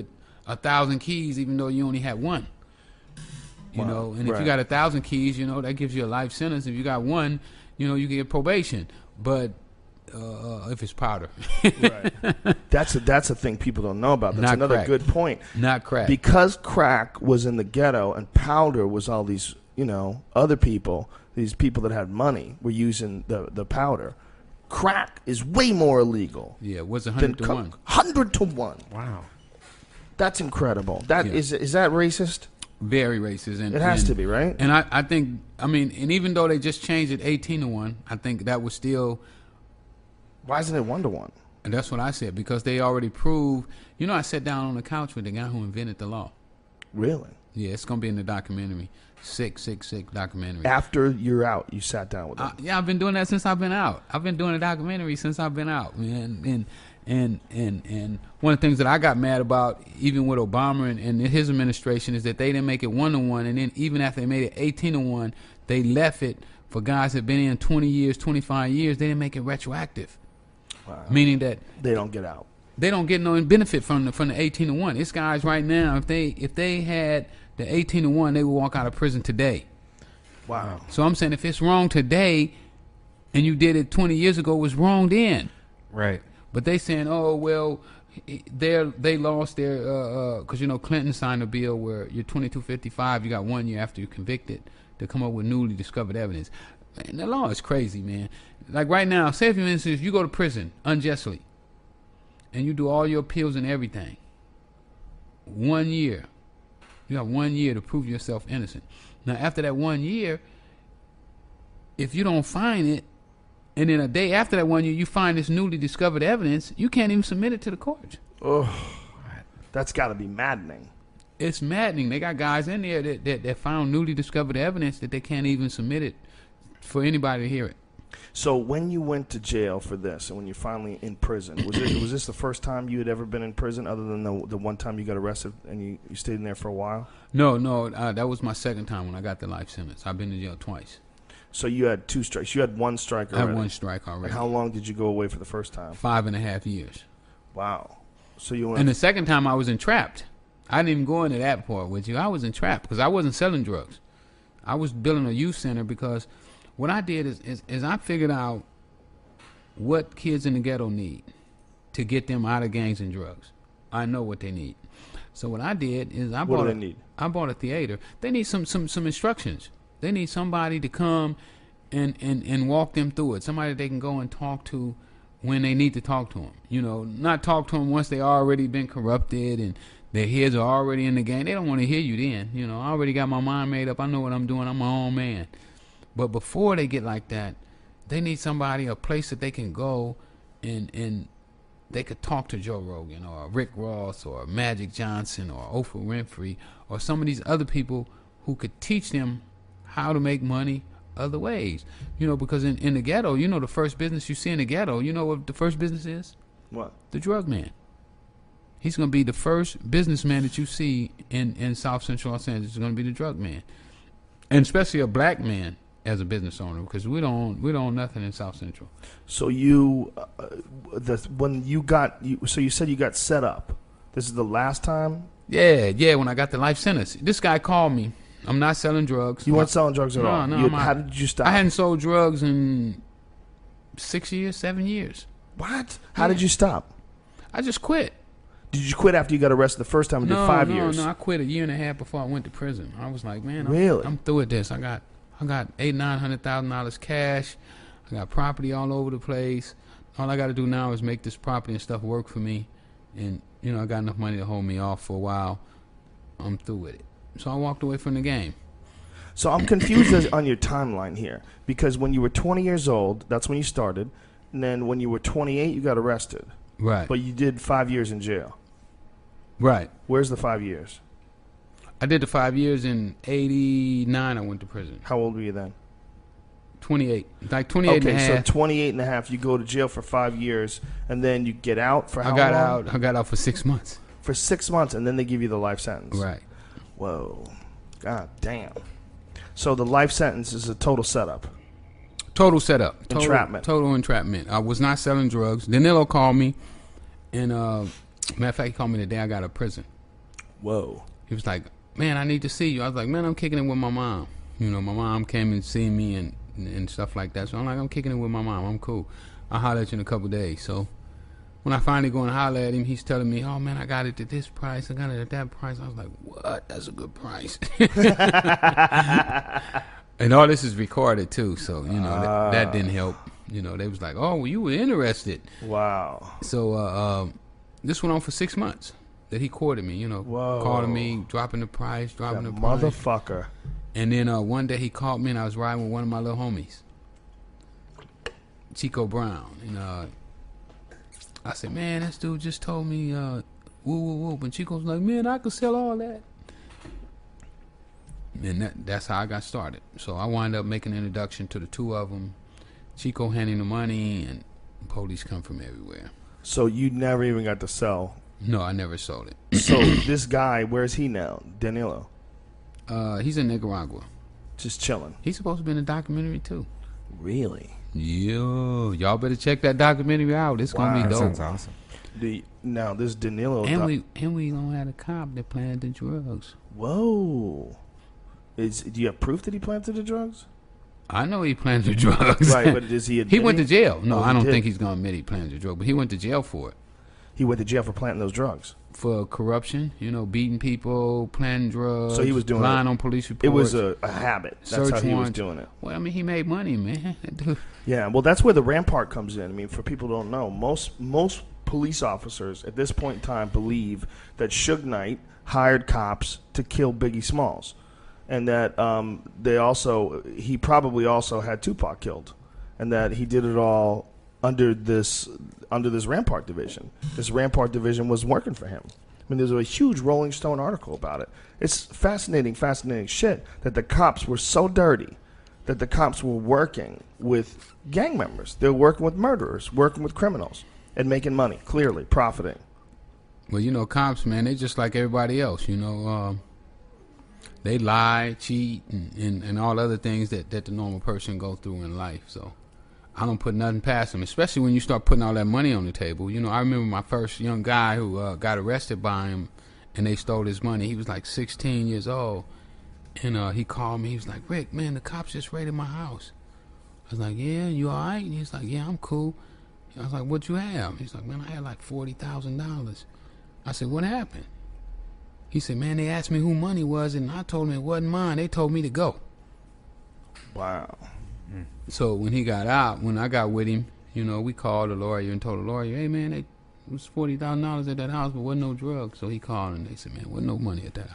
a thousand keys, even though you only had one. You Wow. know, and if Right. you got a thousand keys, you know, that gives you a life sentence. If you got one, you know, you get probation. But uh, if it's powder, Right. That's a, that's a thing people don't know about. That's Not another crack. good point. not crack. Because crack was in the ghetto and powder was all these, you know, other people, these people that had money were using the, the powder. Crack is way more illegal yeah, it was a than hundred to co- one. Hundred to one. Wow. That's incredible. That Yeah. is is that racist? Very racist. And, It has and- to be, right? And I, I think, I mean, and even though they just changed it eighteen to one, I think that was still, Why isn't it one to one? and that's what I said, because they already proved, you know, I sat down on the couch with the guy who invented the law. Really? Yeah, it's going to be in the documentary, six six six documentary. After you're out, you sat down with them. Uh, yeah, I've been doing that since I've been out. I've been doing a documentary since I've been out, man. And and and and one of the things that I got mad about, even with Obama and, and his administration, is that they didn't make it one to one, and then even after they made it eighteen to one, they left it for guys that have been in twenty years, twenty-five years. They didn't make it retroactive, Wow. meaning that They don't get out. they don't get no benefit from the from the eighteen to one. It's guys right now, if they if they had the eighteen to one, they would walk out of prison today. Wow. So I'm saying if it's wrong today, and you did it twenty years ago, it was wrong then. Right. But they saying, oh well, they they lost their because uh, uh, you know Clinton signed a bill where you're twenty-two fifty-five, you got one year after you're convicted to come up with newly discovered evidence. Man, the law is crazy, man. Like right now, say for instance, you go to prison unjustly, and you do all your appeals and everything. One year, you have one year to prove yourself innocent. Now, after that one year, if you don't find it, and then a day after that one year, you find this newly discovered evidence, you can't even submit it to the court. Oh, that's got to be maddening. It's maddening. They got guys in there that, that, that found newly discovered evidence that they can't even submit it for anybody to hear it. So when you went to jail for this, and when you're finally in prison, was it was this the first time you had ever been in prison, other than the the one time you got arrested and you, you stayed in there for a while? No, no, uh, that was my second time when I got the life sentence. I've been to jail twice. So you had two strikes. You had one strike I already. had one strike And already. how long did you go away for the first time? Five and a half years. Wow. So you went. And the second time I was entrapped. I didn't even go into that part with you. I was entrapped because I wasn't selling drugs. I was building a youth center because what I did is, is, is I figured out what kids in the ghetto need to get them out of gangs and drugs. I know what they need. So what I did is I What bought do a, they need? I bought a theater. They need some some some instructions. They need somebody to come and, and, and walk them through it. Somebody they can go and talk to when they need to talk to them. You know, not talk to them once they already been corrupted and their heads are already in the game. They don't want to hear you then. You know, I already got my mind made up. I know what I'm doing. I'm my own man. But before they get like that, they need somebody, a place that they can go and and they could talk to Joe Rogan or Rick Ross or Magic Johnson or Oprah Winfrey or some of these other people who could teach them how to make money other ways. You know, because in, in the ghetto, you know the first business you see in the ghetto, you know what the first business is? What? The drug man. He's going to be the first businessman that you see in, in South Central Los Angeles. Is going to be the drug man. And especially a black man as a business owner, because we don't we don't own nothing in South Central. So you, uh, the when you got you, so you said you got set up. This is the last time Yeah, yeah, when I got the life sentence. This guy called me. I'm not selling drugs. you weren't selling drugs at No, all. no, You- I'm not. how did you stop? I hadn't sold drugs in six years, seven years. What? How did you stop? I just quit. Did you quit after you got arrested the first time and No, did five no, years? no. I quit a year and a half before I went to prison. I was like, man, I'm, Really? I'm through with this. I got, I got eight, nine hundred thousand dollars cash. I got property all over the place. All I got to do now is make this property and stuff work for me, and you know I got enough money to hold me off for a while. I'm through with it. So I walked away from the game. So I'm confused as, on your timeline here, because when you were twenty years old, that's when you started, and then when you were twenty-eight, you got arrested, Right. but you did five years in jail. Right. Where's the five years? I did the five years in eighty-nine. I went to prison. How old were you then? twenty-eight. Like twenty-eight Okay, and a so half. twenty-eight and a half, you go to jail for five years, and then you get out for how I got long? out. I got out for six months. For six months, and then they give you the life sentence. Right. Whoa. God damn. So the life sentence is a total setup. Total setup. Total, Entrapment. Total entrapment. I was not selling drugs. Danilo called me, and uh, matter of fact, he called me the day I got out of prison. Whoa. He was like, man, I need to see you. I was like, man, I'm kicking it with my mom. You know, my mom came and seen me and, and stuff like that. So I'm like, I'm kicking it with my mom. I'm cool. I'll holler at you in a couple of days. So when I finally go and holler at him, he's telling me, oh, man, I got it at this price. I got it at that price. I was like, what? That's a good price. And all this is recorded, too. So, you know, uh, that, that didn't help. You know, they was like, oh, well, you were interested. Wow. So uh, um, this went on for six months that he courted me, you know, Whoa. calling me, dropping the price, dropping that the price. Motherfucker. And then uh, one day he called me and I was riding with one of my little homies, Chico Brown. And uh, I said, man, this dude just told me, uh, woo, woo, woo. And Chico's like, man, I could sell all that. And that, that's how I got started. So I wound up making an introduction to the two of them. Chico handing the money, and police come from everywhere. So you never even got to sell? No, I never sold it. So this guy, where's he now? Danilo? Uh, he's in Nicaragua. Just chilling? He's supposed to be in a documentary, too. Really? Yo, y'all better check that documentary out. It's Wow. going to be That dope. sounds awesome. The, now, this Danilo... And doc- we and we gonna have a cop that planted the drugs. Whoa. Is, do you have proof that he planted the drugs? I know he planted the drugs. Right, but is he admit He went to jail. No, Oh, he I don't did? think he's gonna admit he planted the drug, but he went to jail for it. He went to jail for planting those drugs. For corruption, you know, beating people, planting drugs. So he was doing lying it. on police reports. It was a, a habit. That's Search how he was warrants. doing it. Well, I mean, he made money, man. Dude. Yeah, well, that's where the Rampart comes in. I mean, for people who don't know, most most police officers at this point in time believe that Suge Knight hired cops to kill Biggie Smalls, and that um, they also he probably also had Tupac killed, and that he did it all under this under this Rampart division. This Rampart division was working for him. I mean, there's a huge Rolling Stone article about it. It's fascinating, fascinating shit that the cops were so dirty that the cops were working with gang members. They were working with murderers, working with criminals, and making money, clearly, profiting. Well, you know, cops, man, they just like everybody else, you know. Um, they lie, cheat, and, and, and all other things that, that the normal person go through in life. So I don't put nothing past them, especially when you start putting all that money on the table. You know, I remember my first young guy who uh, got arrested by him, and they stole his money. He was like sixteen years old, and uh, he called me. He was like, Rick, man, the cops just raided my house. I was like, yeah, you all right? And he's like, yeah, I'm cool. I was like, what you have? He's like, man, I had like forty thousand dollars. I said, what happened? He said, man, they asked me who money was, and I told them it wasn't mine. They told me to go. Wow. So when he got out, when I got with him, you know, we called the lawyer and told the lawyer, hey, man, it was forty thousand dollars at that house, but wasn't no drugs. So he called, and they said, man, wasn't no money at that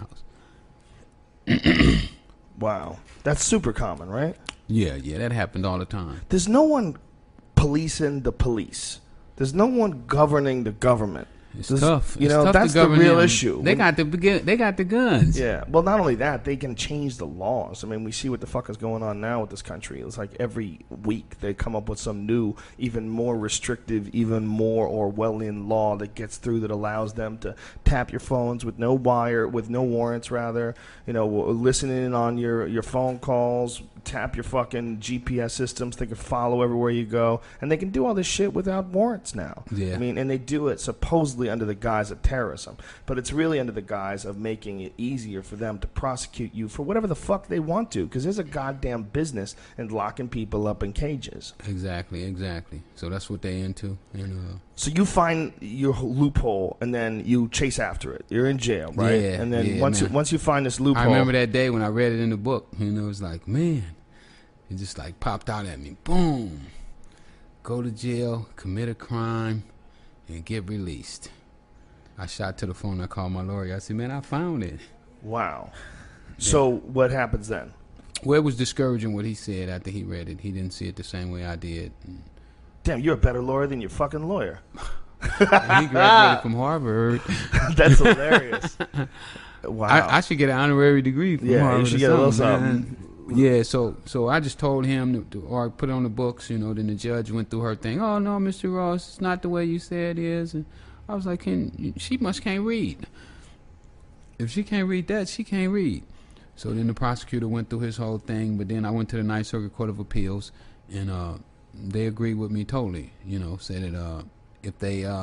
house. Wow. That's super common, right? Yeah, yeah, that happened all the time. There's no one policing the police. There's no one governing the government. It's There's- tough. You It's know, tough to that's the govern real them. issue. They When- got the begin- They got the guns. Yeah. Well, not only that, they can change the laws. I mean, we see what the fuck is going on now with this country. It's like every week they come up with some new, even more restrictive, even more Orwellian law that gets through that allows them to tap your phones with no wire, with no warrants, rather. You know, listen in on your, your phone calls, tap your fucking G P S systems. They can follow everywhere you go. And they can do all this shit without warrants now. Yeah. I mean, and they do it supposedly under the guise of terrorism, but it's really under the guise of making it easier for them to prosecute you for whatever the fuck they want to, because there's a goddamn business in locking people up in cages. Exactly, exactly. So that's what they into. And uh, So you find your loophole and then you chase after it. You're in jail, right? Yeah, and then yeah, once you, man. once you find this loophole, I remember that day when I read it in the book. You know, it was like, man, it just like popped out at me. Boom. Go to jail, commit a crime, and get released. I shot to the phone. I called my lawyer. I said, man, I found it. Wow. So what happens then? Well, it was discouraging what he said after he read it. He didn't see it the same way I did. Damn, you're a better lawyer than your fucking lawyer. And he graduated from Harvard. That's hilarious. Wow. I, I should get an honorary degree from Yeah, you Harvard. should or get a little something, man. Yeah, so so I just told him to, to, or put it on the books, you know. Then the judge went through her thing. Oh no, Mister Ross, it's not the way you say it is. And I was like, can she must can't read. If she can't read that, she can't read. So then the prosecutor went through his whole thing. But then I went to the Ninth Circuit Court of Appeals, and uh, they agreed with me totally. You know, said that uh, if they uh,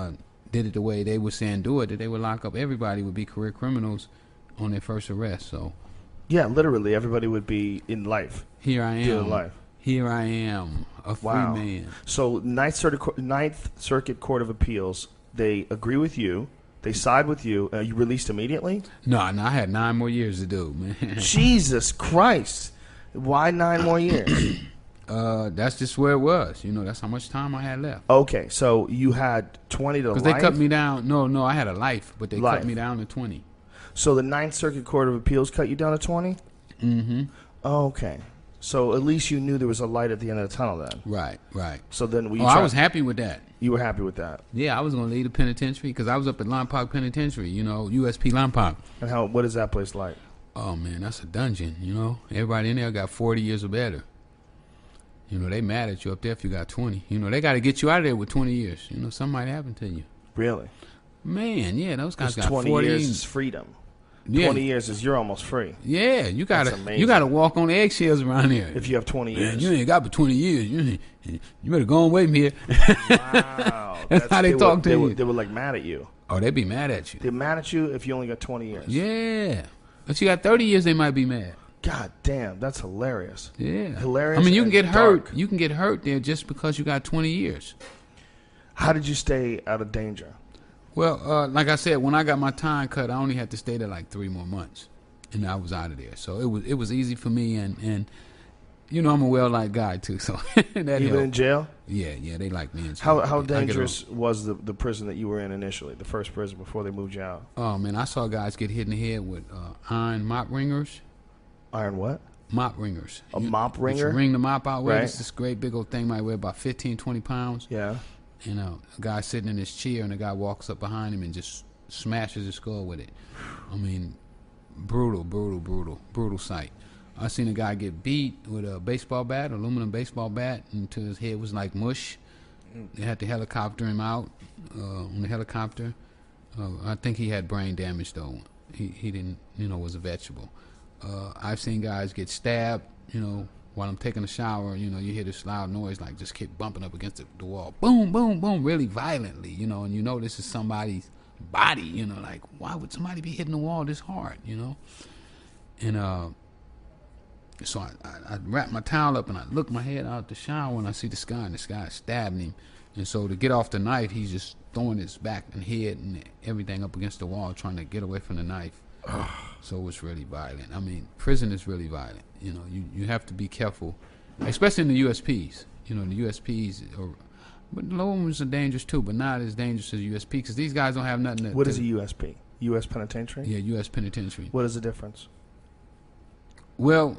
did it the way they were saying do it, that they would lock up everybody would be career criminals on their first arrest. So Yeah, literally, everybody would be in life. here I Doing am. life. Here I am, a free Wow. man. So Ninth Circuit, Ninth Circuit Court of Appeals, they agree with you. They side with you. Uh, you released immediately? No, no, I had nine more years to do, man. Jesus Christ. Why nine more years? uh, that's just where it was. You know, that's how much time I had left. Okay, so you had twenty to life. Because they cut me down. No, no, I had a life, but they Life. cut me down to twenty. So the Ninth Circuit Court of Appeals cut you down to twenty? Mm-hmm. Okay. So at least you knew there was a light at the end of the tunnel then. Right, right. So then we Oh, I was happy with that. You were happy with that. Yeah, I was going to leave the penitentiary because I was up at Lompoc Penitentiary, you know, U S P Lompoc. And how what is that place like? Oh, man, that's a dungeon, you know. Everybody in there got forty years or better. You know, they mad at you up there if you got twenty. You know, they got to get you out of there with twenty years. You know, something might happen to you. Really? Man, yeah, those guys Because got twenty forty. years is freedom. yeah, Twenty years is you're almost free. yeah, you got That's to amazing. you got to walk on eggshells around here. If you have twenty Man, years. you ain't got but twenty years. You, ain't- you better go on away from here. Wow. That's how they were- talk to they you. Were, they were like mad at you. Oh, they be mad at you. They're mad at you if you only got twenty years. Yeah. But you got thirty years, they might be mad. God damn, that's hilarious. Yeah. Hilarious I mean, you can and get hurt. dark. You can get hurt there just because you got twenty years. How did you stay out of danger? Well, uh, like I said, when I got my time cut, I only had to stay there like three more months, and I was out of there. So it was it was easy for me, and, and you know I'm a well-liked guy too, so that Even in helped. jail? Yeah, yeah, they like me. In jail. How how I get dangerous was the, the prison that you were in initially, the first prison before they moved you out? along. Oh man, I saw guys get hit in the head with uh, iron mop ringers. Iron what? Mop ringers. A You- mop what you ringer? ring the mop out with. Right. It's this great big old thing, might weigh about fifteen, twenty pounds. Yeah. You know, a guy sitting in his chair, and a guy walks up behind him and just smashes his skull with it. I mean, brutal, brutal, brutal, brutal sight. I seen a guy get beat with a baseball bat, aluminum baseball bat, until his head was like mush. They had to helicopter him out uh, on the helicopter. Uh, I think he had brain damage though. He he didn't, you know, was a vegetable. Uh, I've seen guys get stabbed, you know, while I'm taking a shower. You know, you hear this loud noise, like just keep bumping up against the, the wall, boom, boom, boom, really violently, you know, and you know this is somebody's body, you know, like why would somebody be hitting the wall this hard, you know? And uh, so I, I, I wrap my towel up and I look my head out the shower and I see this guy, and this guy is stabbing him. And so to get off the knife, he's just throwing his back and head and everything up against the wall, trying to get away from the knife. So it's really violent. I mean, prison is really violent. You know, you, you have to be careful, especially in the U S Ps. You know, the U S Ps, are, but the low ones are dangerous too, but not as dangerous as U S P because these guys don't have nothing to. What is to, a U S P? U S Penitentiary? Yeah, U S Penitentiary. What is the difference? Well,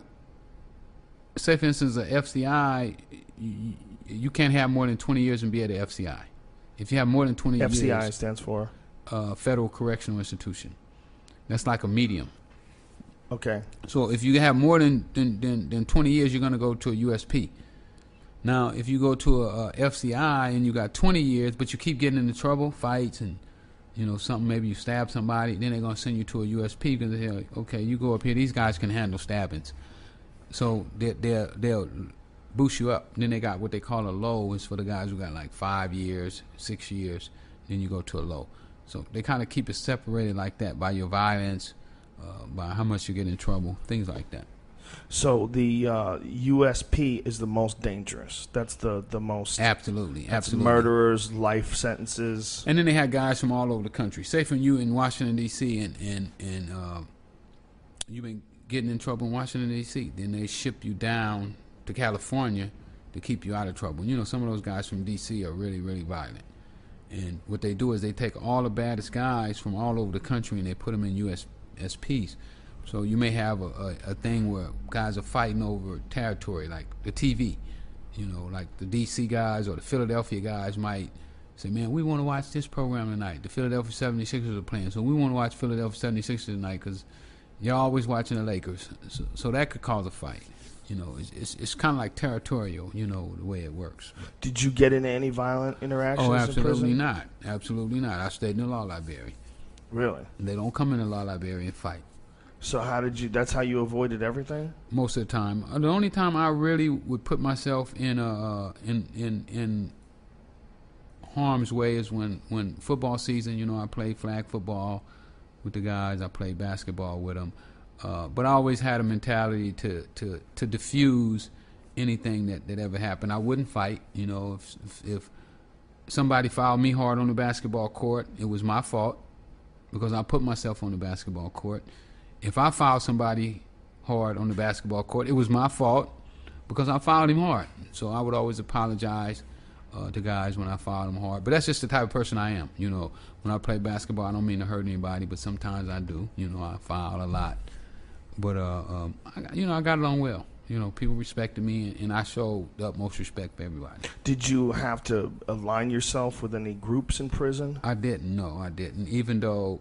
say for instance, a F C I, you, you can't have more than twenty years and be at a F C I. If you have more than twenty F C I years, stands for? uh, Federal Correctional Institution. That's like a medium. Okay. So if you have more than than, than, than twenty years, you're going to go to a U S P. Now, if you go to a, a F C I and you got twenty years, but you keep getting into trouble, fights, and you know something, maybe you stab somebody, then they're going to send you to a U S P because they're like, okay, you go up here. These guys can handle stabbings, so they they they'll boost you up. Then they got what they call a low. It's for the guys who got like five years, six years. Then you go to a low. So they kind of keep it separated like that by your violence, uh, by how much you get in trouble, things like that. So the uh, U S P is the most dangerous. That's the, the most... Absolutely, That's absolutely. murderers, life sentences. And then they had guys from all over the country. Say from you in Washington D C and and and uh, you've been getting in trouble in Washington D C. Then they ship you down to California to keep you out of trouble. You know, some of those guys from D C are really really violent. And what they do is they take all the baddest guys from all over the country and they put them in U S Ps. So you may have a, a, a thing where guys are fighting over territory, like the T V. You know, like the D C guys or the Philadelphia guys might say, man, we want to watch this program tonight. The Philadelphia seventy-sixers are playing, so we want to watch Philadelphia seventy-sixers tonight because you're always watching the Lakers. So, so that could cause a fight. You know, it's it's, it's kind of like territorial, you know, the way it works. But, Did you get into any violent interactions oh, in absolutely prison? not. Absolutely not. I stayed in the law library. Really? They don't come in the law library and fight. So how did you... That's how you avoided everything? Most of the time. Uh, The only time I really would put myself in a uh, in in in harm's way is when, when football season, you know, I play flag football with the guys. I play basketball with them. Uh, but I always had a mentality to, to, to diffuse anything that, that ever happened. I wouldn't fight. You know, if, if, if somebody fouled me hard on the basketball court, it was my fault because I put myself on the basketball court. If I fouled somebody hard on the basketball court, it was my fault because I fouled him hard. So I would always apologize uh, to guys when I fouled them hard. But that's just the type of person I am. You know, when I play basketball, I don't mean to hurt anybody, but sometimes I do. You know, I foul a lot. But, uh, um, I, you know, I got along well. You know, people respected me, and I showed the utmost respect for everybody. Did you have to align yourself with any groups in prison? I didn't. No, I didn't. Even though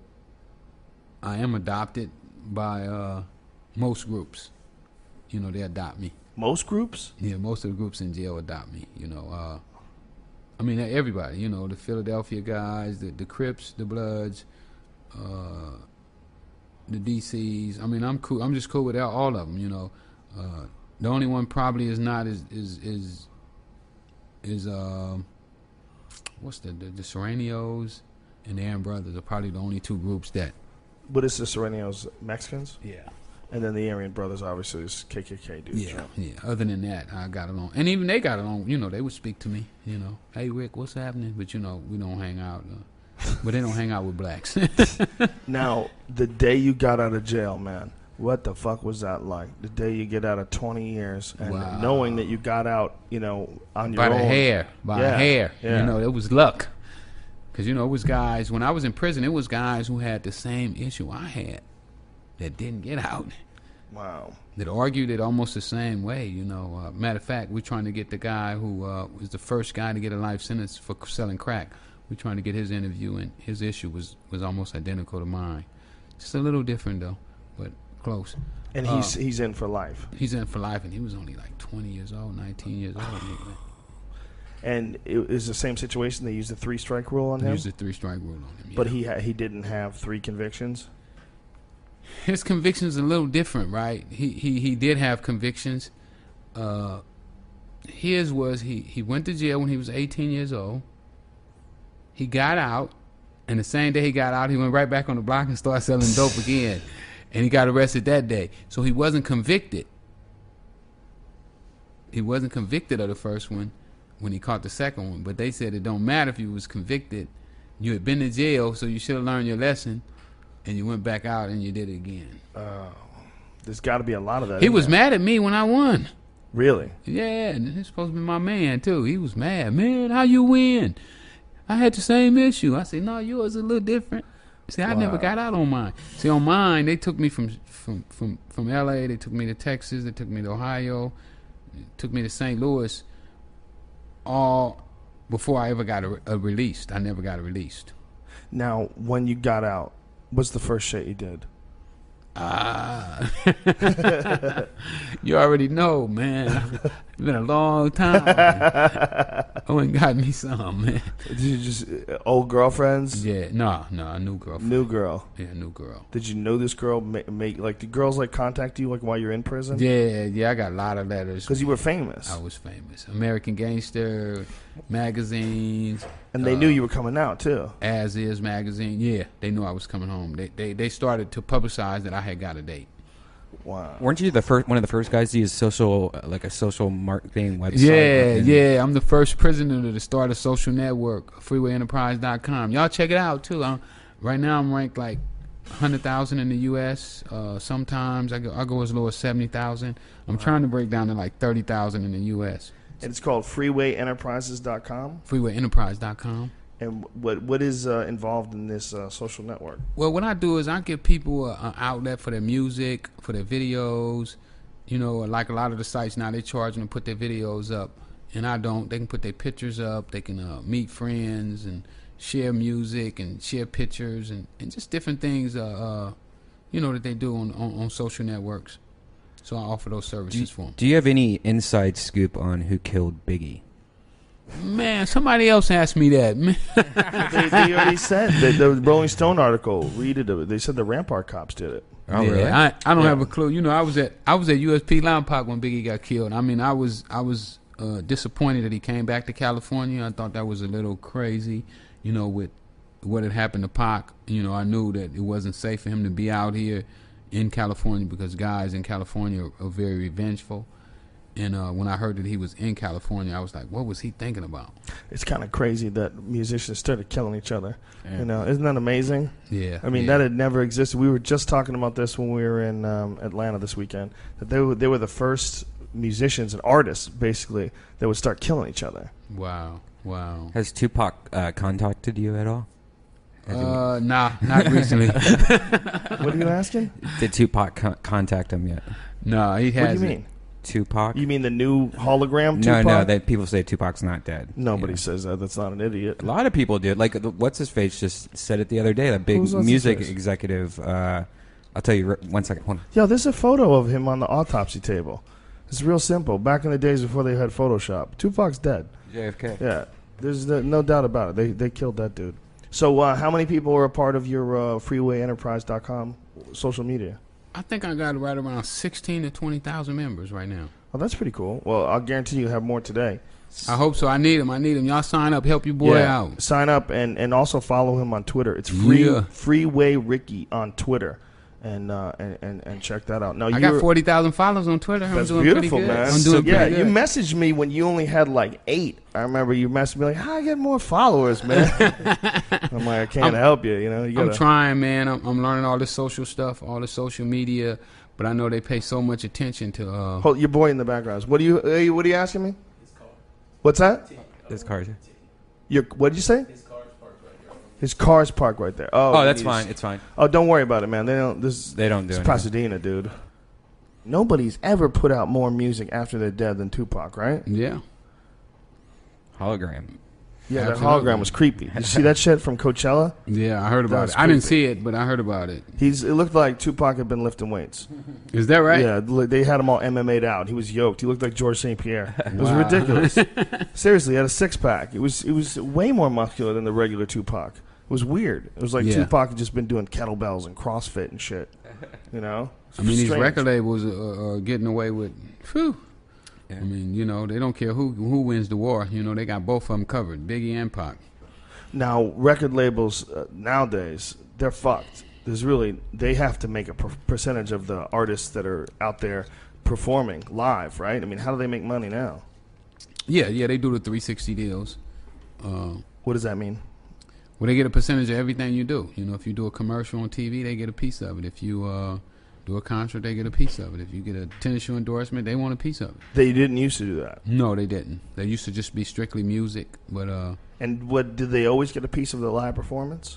I am adopted by uh, most groups. You know, they adopt me. Most groups? Yeah, most of the groups in jail adopt me. You know, uh, I mean, everybody. You know, the Philadelphia guys, the, the Crips, the Bloods, uh, the D Cs. I mean, I'm cool. I'm just cool with all of them. You know, uh, the only one probably is not is is is is uh, what's the the, the Serranios and the Aaron Brothers are probably the only two groups that. But it's the Serranios Mexicans? Yeah. And then the Aryan Brothers, obviously, is K K K dudes. Yeah, yeah. Other than that, I got along. And even they got along. You know, they would speak to me, you know. Hey, Rick, what's happening? But, you know, we don't hang out. Uh, but they don't hang out with blacks. Now, the day you got out of jail, man, what the fuck was that like? The day you get out of twenty years and Wow. knowing that you got out, you know, on your By own. the hair. By Yeah, a hair. yeah. You know, it was luck. Because, you know, it was guys, when I was in prison, it was guys who had the same issue I had that didn't get out. Wow. That argued it almost the same way, you know. Uh, matter of fact, we're trying to get the guy who uh, was the first guy to get a life sentence for selling crack. We're trying to get his interview, and his issue was, was almost identical to mine. Just a little different, though, but close. And Uh, he's he's in for life. He's in for life, and he was only like twenty years old, nineteen years old. Nigga. And it was the same situation. They used the three strike rule on He him. used a three-strike rule on him. Yeah. But he ha- he didn't have three convictions. His convictions are a little different, right? He he he did have convictions. Uh, his was he he went to jail when he was eighteen years old. He got out, and the same day he got out, he went right back on the block and started selling dope again, and he got arrested that day. So he wasn't convicted. He wasn't convicted of the first one when he caught the second one. But they said it don't matter if you was convicted. You had been to jail, so you should have learned your lesson. And you went back out and you did it again. Oh, there's got to be a lot of that. He in was there. mad at me when I won. Really? Yeah, and he's supposed to be my man, too. He was mad. Man, how you win? I had the same issue. I said, no, yours is a little different. See, I Wow. never got out on mine. See, on mine, they took me from, from, from, from L A. They took me to Texas. They took me to Ohio. They took me to Saint Louis. All before I ever got a, a released. I never got a released. Now, when you got out, what's the first shit you did? Ah, you already know, man. It's been a long time. I went and got me some, man. Did you just uh, old girlfriends? Yeah, no, no, a new girlfriend. New girl. Yeah, new girl. Did you know this girl? Make, make like the girls like contact you like while you're in prison? Yeah, yeah, I got a lot of letters. Because you were famous, I was famous. American Gangster, magazines. and they uh, knew you were coming out too. As Is magazine. Yeah, they knew I was coming home. They they they started to publicize that I had got a date. Wow. Weren't you the first one of the first guys to use social uh, like a social marketing website? Yeah, And- yeah. I'm the first prisoner to start a social network, freeway enterprise dot com. Y'all check it out, too. I'm, right now, I'm ranked like one hundred thousand in the U S Uh, sometimes I go, I go as low as seventy thousand. I'm trying to break down to like thirty thousand in the U S And it's called freeway enterprises dot com. freeway enterprise dot com. And what what is uh, involved in this uh, social network? Well, what I do is I give people an outlet for their music, for their videos. You know, like a lot of the sites now, they charge them to put their videos up, and I don't. They can put their pictures up. They can uh, meet friends and share music and share pictures and, and just different things, uh, uh, you know, that they do on, on, on social networks. So I offer those services for them. Do you have any inside scoop on who killed Biggie? Man, somebody else asked me that. Man. they, they already said that the Rolling Stone article. Read it. They said the Rampart cops did it. Oh, yeah, really? I, I don't Yeah. have a clue. You know, I was at I was at U S P Lounge Park when Biggie got killed. I mean, I was I was uh, disappointed that he came back to California. I thought that was a little crazy, you know, with what had happened to Pac. You know, I knew that it wasn't safe for him to be out here in California because guys in California are, are very revengeful. And uh, when I heard that he was in California, I was like, what was he thinking about? It's kind of crazy that musicians started killing each other. Yeah. You know, isn't that amazing? Yeah. I mean, yeah. that had never existed. We were just talking about this when we were in um, Atlanta this weekend. That they were they were the first musicians and artists, basically, that would start killing each other. Wow. Wow. Has Tupac uh, contacted you at all? Has he- Uh, nah, not recently. What are you asking? Did Tupac con- contact him yet? No, he What do hasn't. you mean? Tupac? You mean the new hologram no, Tupac? no. That people say Tupac's not dead. Nobody Yeah. says that. That's not an idiot. A lot of people did. Like, the, what's his face just said it the other day. That big Who's what's his music face? executive. Uh, I'll tell you r- one second. Hold on. Yo, there's a photo of him on the autopsy table. It's real simple. Back in the days before they had Photoshop, Tupac's dead. J F K. Yeah, there's no, no doubt about it. They they killed that dude. So, uh, how many people are a part of your uh, freeway enterprise dot com social media? I think I got right around sixteen to twenty thousand members right now. Oh, that's pretty cool. Well, I'll guarantee you have more today. I hope so. I need them. I need them. Y'all sign up. Help your boy Yeah, out. sign up and, and also follow him on Twitter. It's free Yeah. Freeway Ricky on Twitter, and uh, and, and and check that out. Now I you're, got forty thousand followers on Twitter. I'm That's doing beautiful, pretty good. man. I'm So, doing yeah, pretty you good. messaged me when you only had like eight. I remember you messaged me like, "How I get more followers, man?" I'm like, "I can't I'm- help you." You know, you I'm gotta. trying, man. I'm, I'm learning all this social stuff, all the social media, but I know they pay so much attention to. Uh, Hold your boy in the background. What are you? Hey, what are you asking me? What's that? This card. Your what did you say? His car's parked right there. Oh, Oh, that's he's- fine. It's fine. Oh, don't worry about it, man. They don't. This They don't do it's it. Pasadena, dude. Nobody's ever put out more music after they're dead than Tupac, right? yeah. Hologram. Yeah, that Absolutely. hologram was creepy. Did you see that shit from Coachella? Yeah, I heard about was it. I didn't creepy. see it, but I heard about it. He's. It looked like Tupac had been lifting weights. Is that right? Yeah, li- they had him all M M A'd out. He was yoked. He looked like George Saint Pierre. It was Wow. ridiculous. Seriously, he had a six pack. It was. It was way more muscular than the regular Tupac. It was weird. It was like Yeah. Tupac had just been doing kettlebells and CrossFit and shit. You know. I mean, these Strange. record labels are, are getting away with. Whew. Yeah. I mean, you know, they don't care who who wins the war. You know, they got both of them covered, Biggie and Pac. Now, record labels uh, nowadays, they're fucked. There's really, they have to make a per- percentage of the artists that are out there performing live, right? I mean, how do they make money now? Yeah, yeah, they do the three sixty deals. Uh, What does that mean? well, they get a percentage of everything you do. You know, if you do a commercial on T V, they get a piece of it. If you uh, do a concert, they get a piece of it. If you get a tennis shoe endorsement, they want a piece of it. They didn't used to do that. No, they didn't. They used to just be strictly music, but uh, And what, did they always get a piece of the live performance?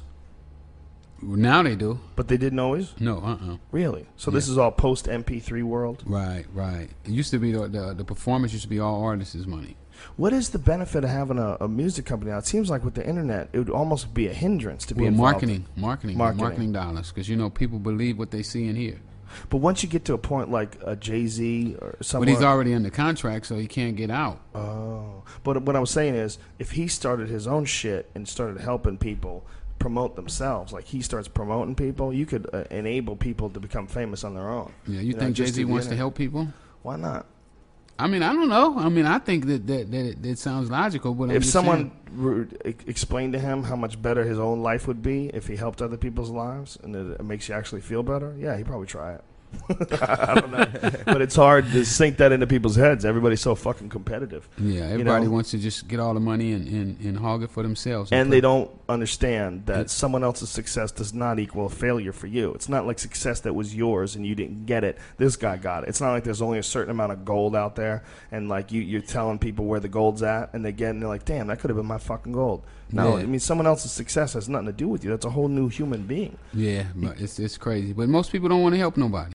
now they do. But they didn't always? No, uh-uh. Really? So this Yeah. is all post M P three world? Right, right. It used to be the, the the performance used to be all artists' money. What is the benefit of having a, a music company now? It seems like with the internet, it would almost be a hindrance to be Well, involved. marketing, marketing, Marketing. marketing, dollars, because you know people believe what they see and hear. But once you get to a point like a Jay-Z or But someone... he's already under contract, so he can't get out. Oh, but what I'm saying is, if he started his own shit and started helping people promote themselves, like he starts promoting people, you could uh, enable people to become famous on their own. Yeah, you, know, think Jay just Z through the wants to internet. help people? Why not? I mean, I don't know. I mean, I think that that that, it, that sounds logical. But I'm If just someone saying, re- e- explained to him how much better his own life would be if he helped other people's lives, and it, it makes you actually feel better, yeah, he'd probably try it. I don't know, but it's hard to sink that into people's heads. Everybody's so fucking competitive. yeah, everybody know? wants to just get all the money and, and, and hog it for themselves. And put- they don't understand that It- someone else's success does not equal a failure for you. It's not like success that was yours and you didn't get it. This guy got it. It's not like there's only a certain amount of gold out there and like you, you're telling people where the gold's at and they get it and they're like, damn, that could have been my fucking gold. No, Yeah. I mean, someone else's success has nothing to do with you. That's a whole new human being. Yeah, but it's it's crazy. But most people don't want to help nobody.